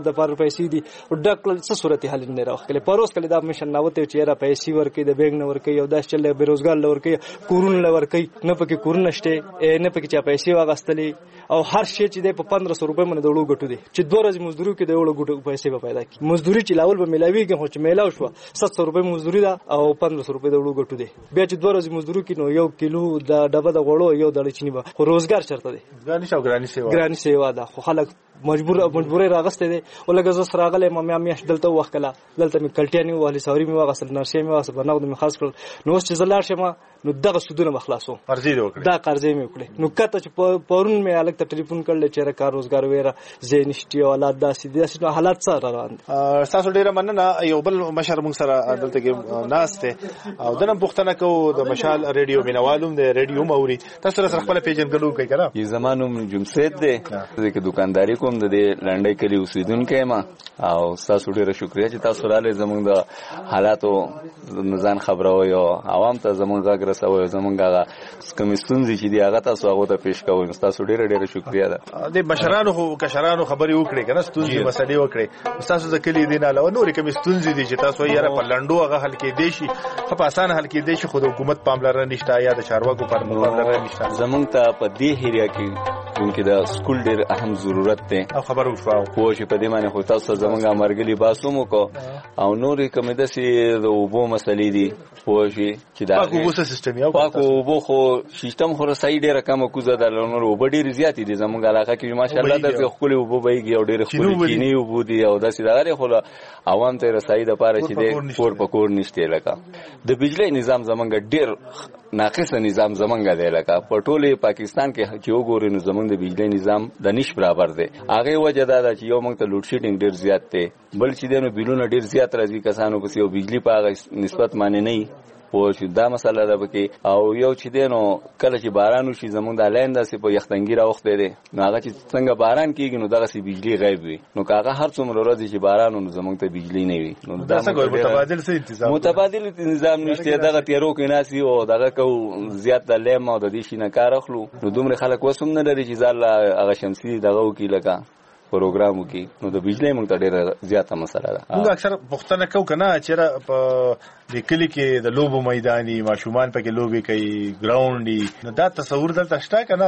د پاره پیسې دي او ډکل څه صورت حل نه راغله پروس کله دا مشن ناوته چې را پیسې ورکې د بیگ نه ورکې یو داس چل بیروزګار لورکې کورون لورکې نه پکې کورون نشته نه پکې چا پیسې واغستلې او هر شی چې د پندرہ سو روپے باندې دوړو غټو دي چې دوه ورځې مزدوري کې د وړو غټو پیسې به پیدا کی مزدوري چې لاول به ملاويږي خو چې میلاو شو سات سو روپے مزدوري دا او پندرہ سو روپے د وړو غټو دي بیا چې دوه ورځې مزدوري کې نو یو کیلو د ډبه د غوړو یو د چینی به خو روزګار چرته دي ګرانی شو ګرانی سیوا ګرانی سیوا دا خو خلک مجبور مجبورې راغسته دي ولګه زس راغله مې مې دلته وکړه دلته مې کلټیانی والی سوري مې واغسل نرسې مې واغسل بناو مې خاص کړ نو چې زلار شمه نو دغه سودونه مخلاصو قرضې وکړه دا قرضې مې وکړه نو کته چې پرون مې الګ ته ټلیفون کړل چې را کار روزګار ویره زینشتي اولاد داسې داسې حالات سره روان دي تاسو ډیره مننه یو بل مشر موږ سره دلته کې ناشته او دنه پښتنه کو د مشال ریډیو مینوالوم د ریډیو موري تاسو سره خپل پیجن غلو کوي کنه ی زمانوم جمسید دی د دکانداري کوم د لنډۍ کلی اوسیدونکو ما او تاسو ډیره شکریا چې تاسو رااله زمونږ د حالاتو نزان خبرو یو عوام ته زمونږ غږ رسوي زمونږ کوم ستونزې چې دی هغه تاسو هغه ته پیښ کوئ تاسو ډیره ډیره شکریا ده د بشرانو خو کشرانو خبري وکړي کنه ستونزې مسلې وکړي تاسو د کلی دینه علاوه نور کوم ستونزې دي چې تاسو یې را په لنډو هغه حل کې دی شي په اسانه حل کې دی شي خو د حکومت پاملرنه نشته یا د چارواکو پاملرنه نشته زمونږ ته په دې هریا کې چې د سکول ډیر اهم ضرورت دی او خبر وشو خو چې په دې باندې خو تاسو زمونږه مرګلي باسومو کو او نورې کوم د سي د وبو مسلې دي خو چې دا پاکو وسه سیستم یو پاکو وبو خو سیستم خو رسای ډیره کم کوزه د لونو وبو ډیر زیات دي زمونږه علاقه کې ماشاءالله د خپل وبو بهږي او ډیر خپل کینی وبو دي او داسې دغه خو عوام ته رسای د پاره چې د پور پکور نشته لکه د بجلی نظام زمونږه ډیر ناقص نظام زمونږه دی لکه په ټوله پاکستان کې چې وګورئ نو زمونږ د بجلی نظام د نش برابر دی هغه وجه دا چې یو موږ ته لوډ شیډینګ ډیر زیات دی بل چې دنو بیلونه ډیر زیات راځي کسانو په یو بجلی په هغه نسبت معنی نه پوه شو دا مسله ده پکې او یو چې دینو کله چې باران وشي زمونږ د لاین داسې په یختنګي راوخته دی نو هغه چې څنګه باران کیږي نو دغه سي بجلی غایب وي نو کاغه هر څومره ورځې چې باران نو زمونږ ته بجلی نه وي نو دا متبادل څه تنظیم متبادل تنظیم نشته دغه تیرو کې ناسي او دغه کو زیات د لیم او د دې شي نه کار اخلو نو دومره خلک وسوم نه لري چې ځل هغه شمسي دغه وکي لکه پروګرامو کې نو د بجلی موږ ته ډیره زیاته مسله ده موږ اکثر پښتنه کو کنه چې په د کلی کې د لوبو میداني ماشومان پکې لوبي کوي ګراوند نو دا تصور دلته شته کنه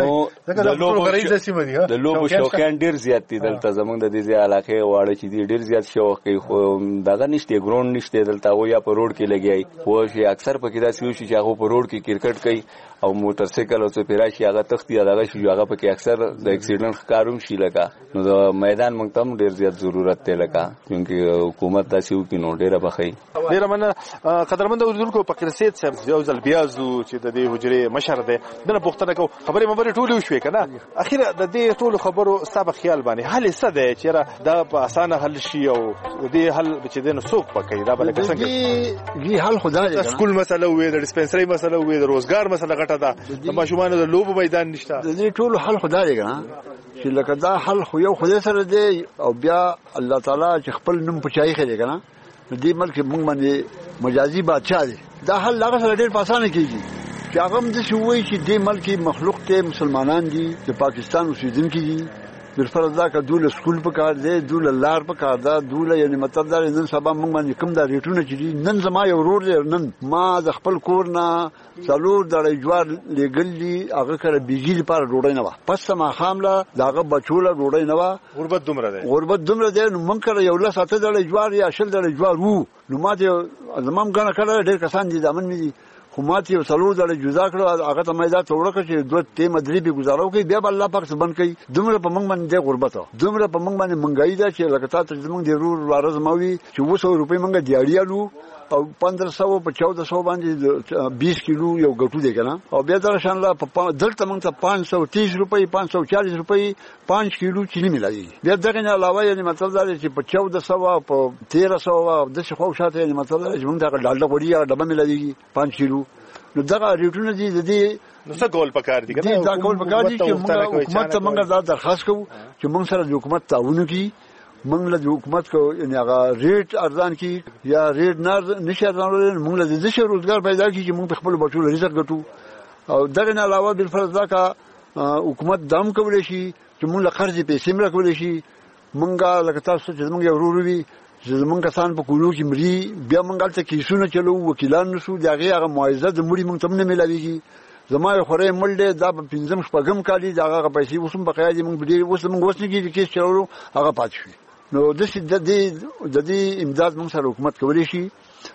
د لوبو غریزه سیمه دي د لوبو شوقیان ډیر زیات دي دلته زمونږ د دې علاقې واړه چې دي ډیر زیات شوق کوي خو دغه نشته ګراوند نشته دلته او یا په روډ کې لګي خو شي اکثر پکې دا سوي چې هغه په روډ کې کرکټ کوي او موټر سایکل او څه پیراشي هغه تختی هغه شي هغه پکې اکثر د اکسیډنټ ښکاروم شي لکه نو د میدان موږ ته ډیر زیات ضرورت دی لکه چې حکومت دا سیو کې نو ډیره بخي ډیره من قدرمند اوریدونکو فقیر سید صاحب یو ځل بیا زو چې د دې حجرې مشر دی دنه پښتنه کو خبرې مبرې ټولې وشوي کنه اخیره د دې ټولو خبرو سبب خیال باندې حل څه دی چې دا په اسانه حل شي او د دې حل چې دینو څوک پکې دا بل څنګه دي حل خدای دی سکول مسله وې د ډیسپنسري مسله وې د روزګار مسله غټه ده د ماشومان د لوبو میدان نشته د دې ټولو حل خدای دی کنه چې لکه دا حل خو یو خدای سره دی او بیا الله تعالی چې خپل نوم پچای خلې کنه دې ملک موږ باندې مجازي بادشاہ دی دا حل هغه سره ډېر پاسانه کیږي چې هغه هم د شوی چې دې ملک مخلوق ته مسلمانان دي چې پاکستان اوسیدونکي دي بالفرض دا که دوله سکول په کار دی دوله لار په کار ده دوله یعنی مطلب دا نن سبا موږ باندې کوم دا ریټونه چې دي نن زما یو ورور دی نن ما د خپل کور نه څلور دړۍ جوار لېږل دي هغه کله بجلی لپاره ډوډۍ نه وه پس ماښام له د هغه بچو له ډوډۍ نه وه غربت دومره دی غربت دومره دی نو موږ کله یو لس اته دړۍ جوار یا شل دړۍ جوار وو نو ما ته زما هم ګڼه کله ډېر کسان دي زامن مې دي خو ما ته یو څلور دړۍ جدا کړو هغه ته مې دا ته وړه کړه چې دوه ټې مدري به ګزارو کوي بیا به الله پاک څه بند کوي دومره په موږ باندې غربت دومره په موږ باندې مهنګایي ده چې لکه تا ته زموږ د ورور وارز ما وي چې اوه سوه روپۍ موږ دیاړي الو او پندرہ سو په چودہ سو باندې بیس کیلو یو غټو دی کنه او بیا در شان لا په دلته موږ ته پانچ سو تیس روپۍ پانچ سو چالیس روپۍ پانچ کیلو چینی ملایي بیا دغه نه علاوه یعنی مطلب دا چې په چودہ سو په تیرہ سو د څه خو شاته یعنی مطلب دا چې موږ ته ډالډه وړي ډبه ملایي پانچ کیلو نو دغه ریټونه دي د دې نو څه کول پکار دي کنه دا کول پکار دي چې موږ حکومت ته موږ دا درخواست کوو چې موږ سره د حکومت تعاون وکړي موږ له حکومت کو یعنی هغه ریټ ارزان کی یا ریټ نه نشه ارزان موږ له دې څه روزګار پیدا کی چې موږ خپل بچو رزق ګټو او دغه نه علاوه بل فرض دا کا حکومت دام کولای شي چې موږ له قرض پیسې مړ کولای شي مونږه لکه تاسو چې زمونږ یو ورور وي زمونږ کسان په کولو کې مري بیا مونږ هلته کیسونه چلو وکیلان نشو د هغې هغه معاوضه د مړي مونږ ته هم نه میلاویږي زما یو خوری مړ دی دا په پنځم شپږم کال دي د هغه پیسې اوس هم بقایا دي مونږ په ډېر اوس مونږ اوس نه کېږي کیس چلولو هغه پاتې شوي نو داسې د دې د دې امداد مونږ سره حکومت کولی شي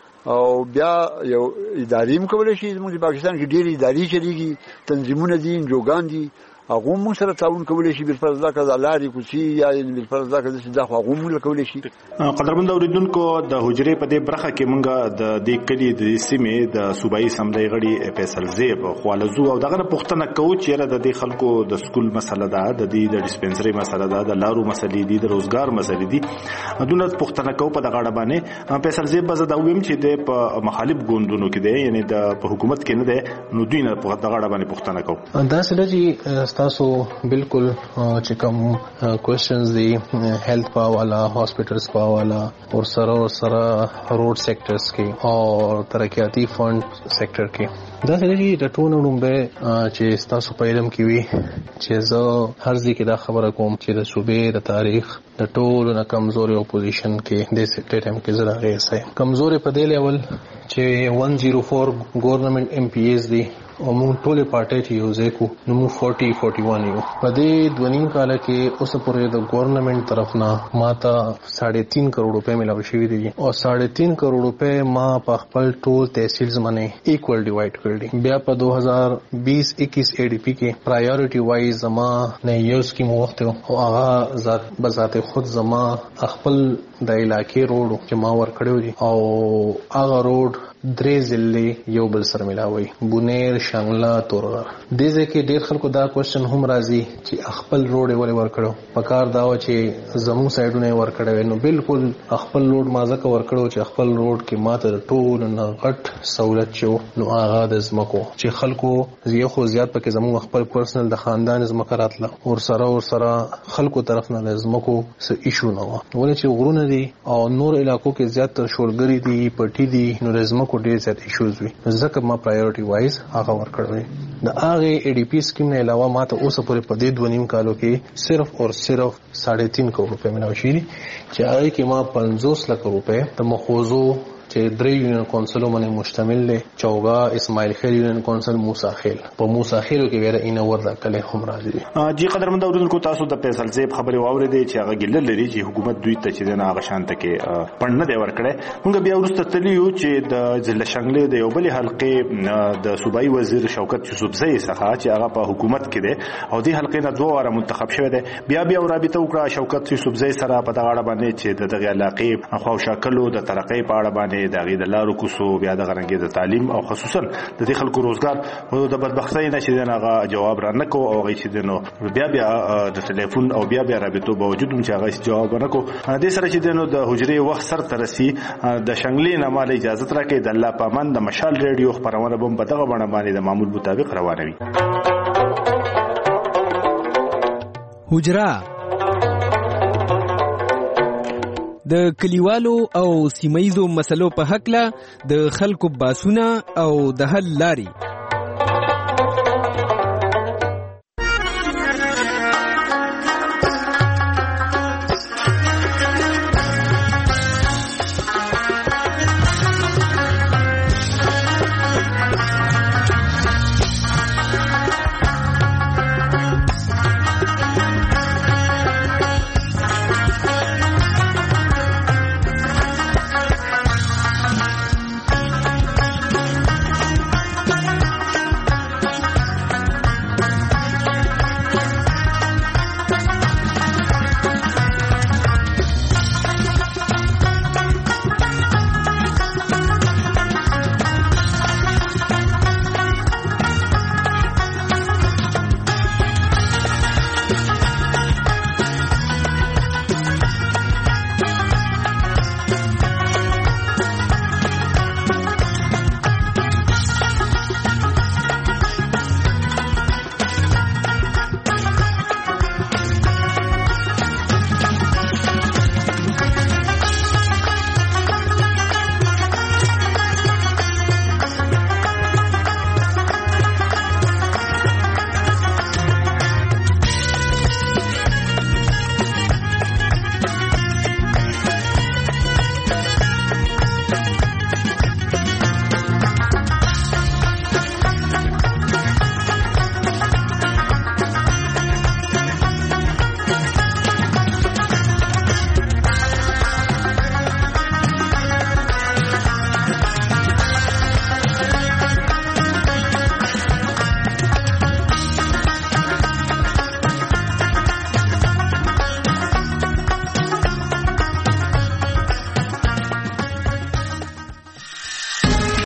او بیا یو ادارې هم کولی شي زموږ د پاکستان کې ډېرې ادارې چلېږي تنظیمونه دي انجوګان دي هغه موږ سره تعاون کولی شي بالفرض دا که د لارې کوڅې یا بالفرض دا که داسې دا خو هغه موږ کولی شي. قدرمند اورېدونکو د حجرې په دې برخه کې موږ د دې کلي د سیمې د صوبایي اسمبلۍ غړي فیصل زیب خوالزو او دغه پوښتنه کوو چې یاره د دې خلکو د سکول مسله ده د دې د ډسپنسري مسله ده د لارو مسلې دي د روزګار مسلې دي دونه پوښتنه کوو په دغه اړه باندې. فیصل زیب به زه دا ووایم چې د په مخالف ګوندونو کې دی یعنی د په حکومت کې نه دی نو دوی نه په دغه اړه باندې پوښتنه کوو. داسې ده چې تاسو بالکل چې کوم کوېشنز دي هیلث په حواله هاسپټلز په حواله او سره او سره روډ سیکټرز کې او ترقیاتي فند سیکټر کې دا سړي د ټولو نومبه چې تاسو په علم کې وي چې زه هر ځکه دا خبره کوم چې د صوبې د تاریخ د ټولو نه کمزوري اپوزیشن کې د ټیم کې زړه راځي کمزوري په دې لیول چې one oh four ګورنمنت ایم پی ایز دي او موږ ټولې پارټۍ چې یو ځای کو نو موږ forty forty-one یو په دې دوه کال کې اوس پورې د ګورنمنت طرف نه ماته ساڑھے تین کروڑ روپے ملاوي شوي دي او ساڑھے تین کروڑ روپے ما په خپل ټول تحصیل باندې ایکوال ډیوایډ کړل دي. بیا په دو هزار بیس اکیس اے ډی پی کې پرایورټي وایز زما نه یو سکیم وخت او هغه ذات بذات خود زما خپل د علاقې روډ چې ما ور کړو دي او هغه روډ درې ضلع یو بل سره ملاوي بونیر شانګلا تورغر دې ځکه ډېر خلکو دا کوېشن هم راځي چې خپل روډ ولې ور کړو پکار دا و چې زمو سایډونه ور کړو نو بالکل خپل روډ ما ځکه ور کړو چې خپل روډ کې ماته ټول نه غټ سہولت شو نو هغه د زمکو چې خلکو زیه خو زیات پکې زمو خپل پرسنل د خاندان زمکه راتله او سره او سره خلکو طرف نه زمکو څه ایشو نه و ولې چې غرونه دي او نور علاقو کې زیات تر شولګری دي پټي دي نو زمکو کو ډیر زیات ایشوز وي ځکه ما پرایورټي وایز هغه ورکړم د هغه ای ډی پی سکیم نه علاوه ماته اوس پورې په دې دوه نیم کالو کې صرف اور صرف ساڑھے تین کروڑ روپے ملاوي شي چې هغه کې ما پنځوس لک روپے د مخوزو چې درې یونین کونسلو باندې مشتمل دی چوغا اسماعیل خیل یونین کونسل موسی خیل په موسی خیل کې ویره اینه وردا کله هم راځي. جی قدرمند اورونکو تاسو د فیصل زیب خبري واورېدې چې هغه ګل لري چې حکومت دوی ته چې نه هغه شانته کې پړنه دی ورکړي موږ بیا ورسته تلیو چې د ضلع شنګلې د یو بل حلقې د صوبایي وزیر شوکت یوسفزئی څخه چې هغه په حکومت کې دی او دې حلقې نه دوه واره منتخب شوی دی بیا بیا رابطه وکړه شوکت یوسفزئی سره په دغه اړه باندې چې دغه علاقې خو شکلو د ترقې په اړه باندې دغه د لارو کوسو بیا د غرنګي د تعلیم او خصوصا د دې خلکو روزګار او د بدبختۍ نشي دغه جواب را نکو او غي چې دنو بیا بیا د ټلیفون او بیا بیا رابطو باوجود چې هغه جواب ورنکو د سره چې دنو د حجرې وخت سر ترسي د شنګلې نه مال اجازه راکې د الله پامن د مشال ریډیو خبرونه بم په دغه باندې باندې د معمول مطابق روانوي. حجره د کلیوالو او سیمایزو مسلو په حق له د خلکو باسونه او د حل لاري